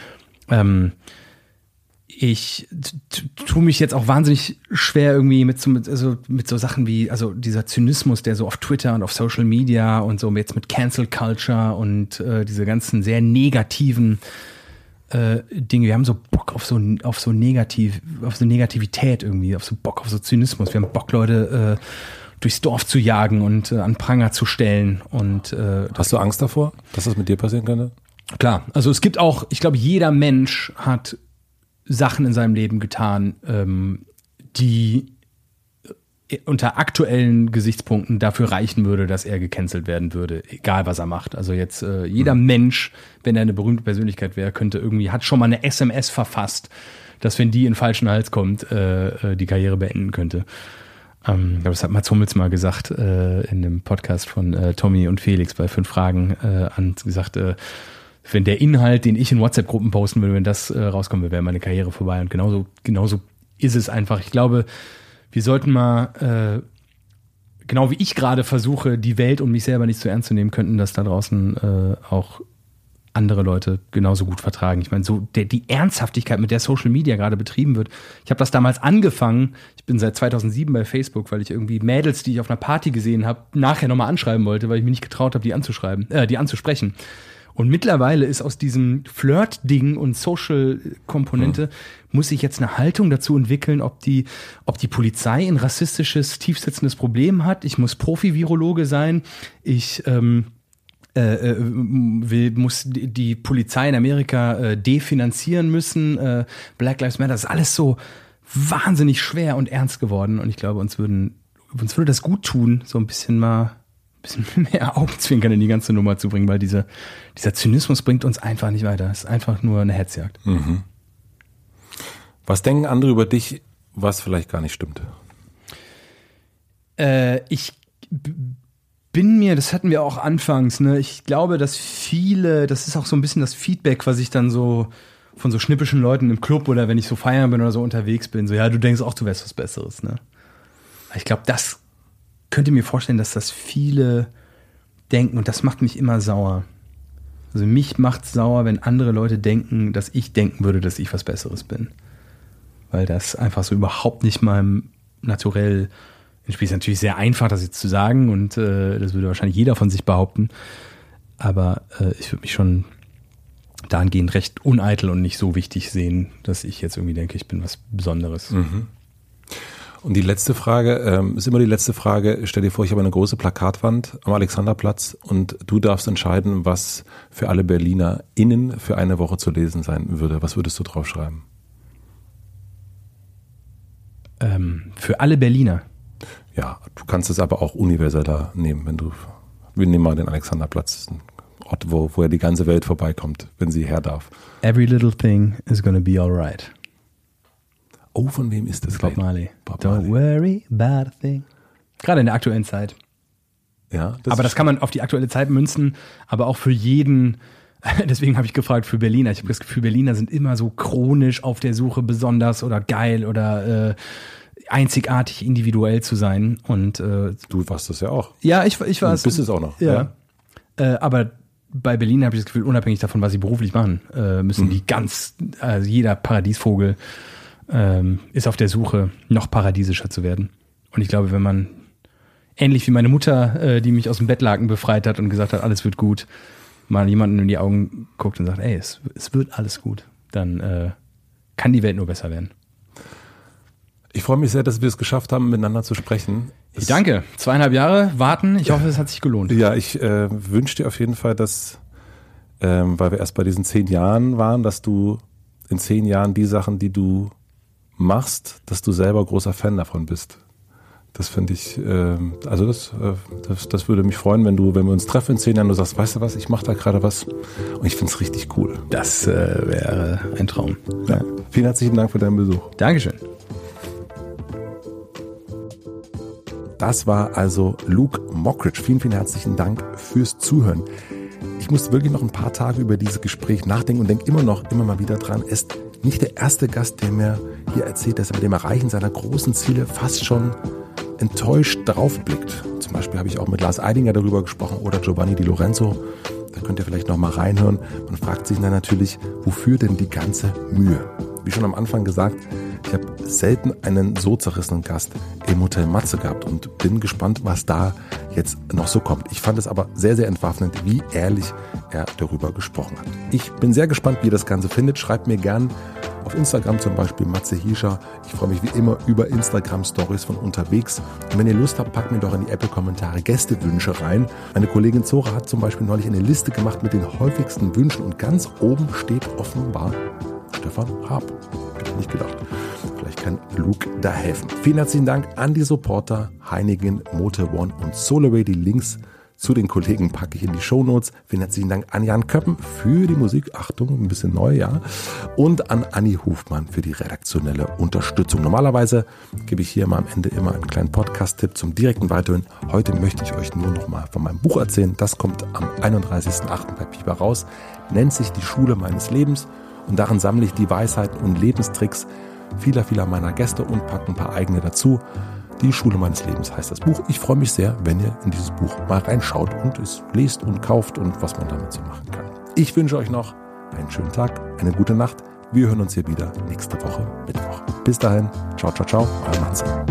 Ich tue mich jetzt auch wahnsinnig schwer irgendwie mit so Sachen wie, also dieser Zynismus, der so auf Twitter und auf Social Media und so jetzt mit Cancel Culture und diese ganzen sehr negativen Dinge. Wir haben so Bock auf so Negativität irgendwie, auf so Bock auf so Zynismus. Wir haben Bock, Leute durchs Dorf zu jagen und an Pranger zu stellen. Und hast du Angst davor, dass das mit dir passieren könnte? Klar, also es gibt auch, ich glaube, jeder Mensch hat Sachen in seinem Leben getan, die unter aktuellen Gesichtspunkten dafür reichen würde, dass er gecancelt werden würde, egal was er macht. Also jetzt jeder Mensch, wenn er eine berühmte Persönlichkeit wäre, hat schon mal eine SMS verfasst, dass wenn die in den falschen Hals kommt, die Karriere beenden könnte. Ich glaube, das hat Mats Hummels mal gesagt in dem Podcast von Tommy und Felix bei 5 Fragen gesagt, wenn der Inhalt, den ich in WhatsApp-Gruppen posten würde, wenn das rauskommen würde, wäre meine Karriere vorbei. Und genauso ist es einfach. Ich glaube, wir sollten mal, genau wie ich gerade versuche, die Welt und mich selber nicht zu ernst zu nehmen, könnten das da draußen auch andere Leute genauso gut vertragen. Ich meine, so die Ernsthaftigkeit, mit der Social Media gerade betrieben wird. Ich habe das damals angefangen. Ich bin seit 2007 bei Facebook, weil ich irgendwie Mädels, die ich auf einer Party gesehen habe, nachher nochmal anschreiben wollte, weil ich mich nicht getraut habe, die anzusprechen. Und mittlerweile ist aus diesem Flirt-Ding und Social-Komponente muss ich jetzt eine Haltung dazu entwickeln, ob die Polizei ein rassistisches, tiefsitzendes Problem hat. Ich muss Profi-Virologe sein. Ich muss die Polizei in Amerika definanzieren müssen. Black Lives Matter, das ist alles so wahnsinnig schwer und ernst geworden. Und ich glaube, uns würde das gut tun, so ein bisschen bisschen mehr Augenzwinkern in die ganze Nummer zu bringen, weil dieser Zynismus bringt uns einfach nicht weiter. Es ist einfach nur eine Hetzjagd. Mhm. Was denken andere über dich, was vielleicht gar nicht stimmt? Ich bin mir, das hatten wir auch anfangs, ne? Ich glaube, dass viele, das ist auch so ein bisschen das Feedback, was ich dann so von so schnippischen Leuten im Club oder wenn ich so feiern bin oder so unterwegs bin, so, ja, du denkst auch, du wärst was Besseres, ne? Ich glaube, das könnte mir vorstellen, dass das viele denken und das macht mich immer sauer. Also mich macht's sauer, wenn andere Leute denken, dass ich denken würde, dass ich was Besseres bin. Weil das einfach so überhaupt nicht meinem Naturell entspricht. Ist natürlich sehr einfach, das jetzt zu sagen und das würde wahrscheinlich jeder von sich behaupten. Aber ich würde mich schon dahingehend recht uneitel und nicht so wichtig sehen, dass ich jetzt irgendwie denke, ich bin was Besonderes. Mhm. Und die letzte Frage, ist immer die letzte Frage, stell dir vor, ich habe eine große Plakatwand am Alexanderplatz und du darfst entscheiden, was für alle BerlinerInnen für eine Woche zu lesen sein würde. Was würdest du draufschreiben? Für alle Berliner? Ja, du kannst es aber auch universeller nehmen, wir nehmen mal den Alexanderplatz, ein Ort, wo ja die ganze Welt vorbeikommt, wenn sie her darf. Every little thing is gonna be alright. Oh, von wem ist das? Bob Marley. Don't worry about a thing. Gerade in der aktuellen Zeit. Ja, aber das kann man auf die aktuelle Zeit münzen, aber auch für jeden. Deswegen habe ich gefragt für Berliner. Ich habe das Gefühl, Berliner sind immer so chronisch auf der Suche, besonders oder geil oder einzigartig individuell zu sein. Und du warst das ja auch. Ja, ich war es. Du bist es auch noch. Ja. Aber bei Berlin habe ich das Gefühl, unabhängig davon, was sie beruflich machen, müssen die also jeder Paradiesvogel ist auf der Suche, noch paradiesischer zu werden. Und ich glaube, wenn man, ähnlich wie meine Mutter, die mich aus dem Bettlaken befreit hat und gesagt hat, alles wird gut, mal jemanden in die Augen guckt und sagt, ey, es wird alles gut, dann kann die Welt nur besser werden. Ich freue mich sehr, dass wir es geschafft haben, miteinander zu sprechen. Ich danke. 2,5 Jahre warten. Ich hoffe, es hat sich gelohnt. Ja, ich wünsche dir auf jeden Fall, dass, weil wir erst bei diesen 10 Jahren waren, dass du in 10 Jahren die Sachen, die du machst, dass du selber großer Fan davon bist. Das finde ich, also das würde mich freuen, wenn wir uns treffen in 10 Jahren, du sagst, weißt du was, ich mache da gerade was und ich finde es richtig cool. Das wäre ein Traum. Ja. Vielen herzlichen Dank für deinen Besuch. Dankeschön. Das war also Luke Mockridge. Vielen, vielen herzlichen Dank fürs Zuhören. Ich musste wirklich noch ein paar Tage über dieses Gespräch nachdenken und denke immer mal wieder dran. Er ist nicht der erste Gast, der mir hier erzählt, dass er mit dem Erreichen seiner großen Ziele fast schon enttäuscht draufblickt. Zum Beispiel habe ich auch mit Lars Eidinger darüber gesprochen oder Giovanni Di Lorenzo. Da könnt ihr vielleicht noch mal reinhören. Man fragt sich dann natürlich, wofür denn die ganze Mühe? Wie schon am Anfang gesagt, ich habe selten einen so zerrissenen Gast im Hotel Matze gehabt und bin gespannt, was da jetzt noch so kommt. Ich fand es aber sehr, sehr entwaffnend, wie ehrlich er darüber gesprochen hat. Ich bin sehr gespannt, wie ihr das Ganze findet. Schreibt mir gern auf Instagram zum Beispiel Matze Hiescher. Ich freue mich wie immer über Instagram-Stories von unterwegs. Und wenn ihr Lust habt, packt mir doch in die Apple-Kommentare Gästewünsche rein. Meine Kollegin Zora hat zum Beispiel neulich eine Liste gemacht mit den häufigsten Wünschen und ganz oben steht offenbar Stefan Raab. Hätte ich nicht gedacht. Vielleicht kann Luke da helfen. Vielen herzlichen Dank an die Supporter Heineken, Motor One und SolarWay. Die Links zu den Kollegen packe ich in die Shownotes. Vielen herzlichen Dank an Jan Köppen für die Musik. Achtung, ein bisschen neu, ja. Und an Anni Hofmann für die redaktionelle Unterstützung. Normalerweise gebe ich hier mal am Ende immer einen kleinen Podcast-Tipp zum direkten Weiterhören. Heute möchte ich euch nur noch mal von meinem Buch erzählen. Das kommt am 31.08. bei Piper raus. Nennt sich Die Schule meines Lebens. Und darin sammle ich die Weisheiten und Lebenstricks vieler meiner Gäste und packe ein paar eigene dazu. Die Schule meines Lebens heißt das Buch. Ich freue mich sehr, wenn ihr in dieses Buch mal reinschaut und es lest und kauft und was man damit so machen kann. Ich wünsche euch noch einen schönen Tag, eine gute Nacht. Wir hören uns hier wieder nächste Woche Mittwoch. Bis dahin, ciao, ciao, ciao, euer Matze.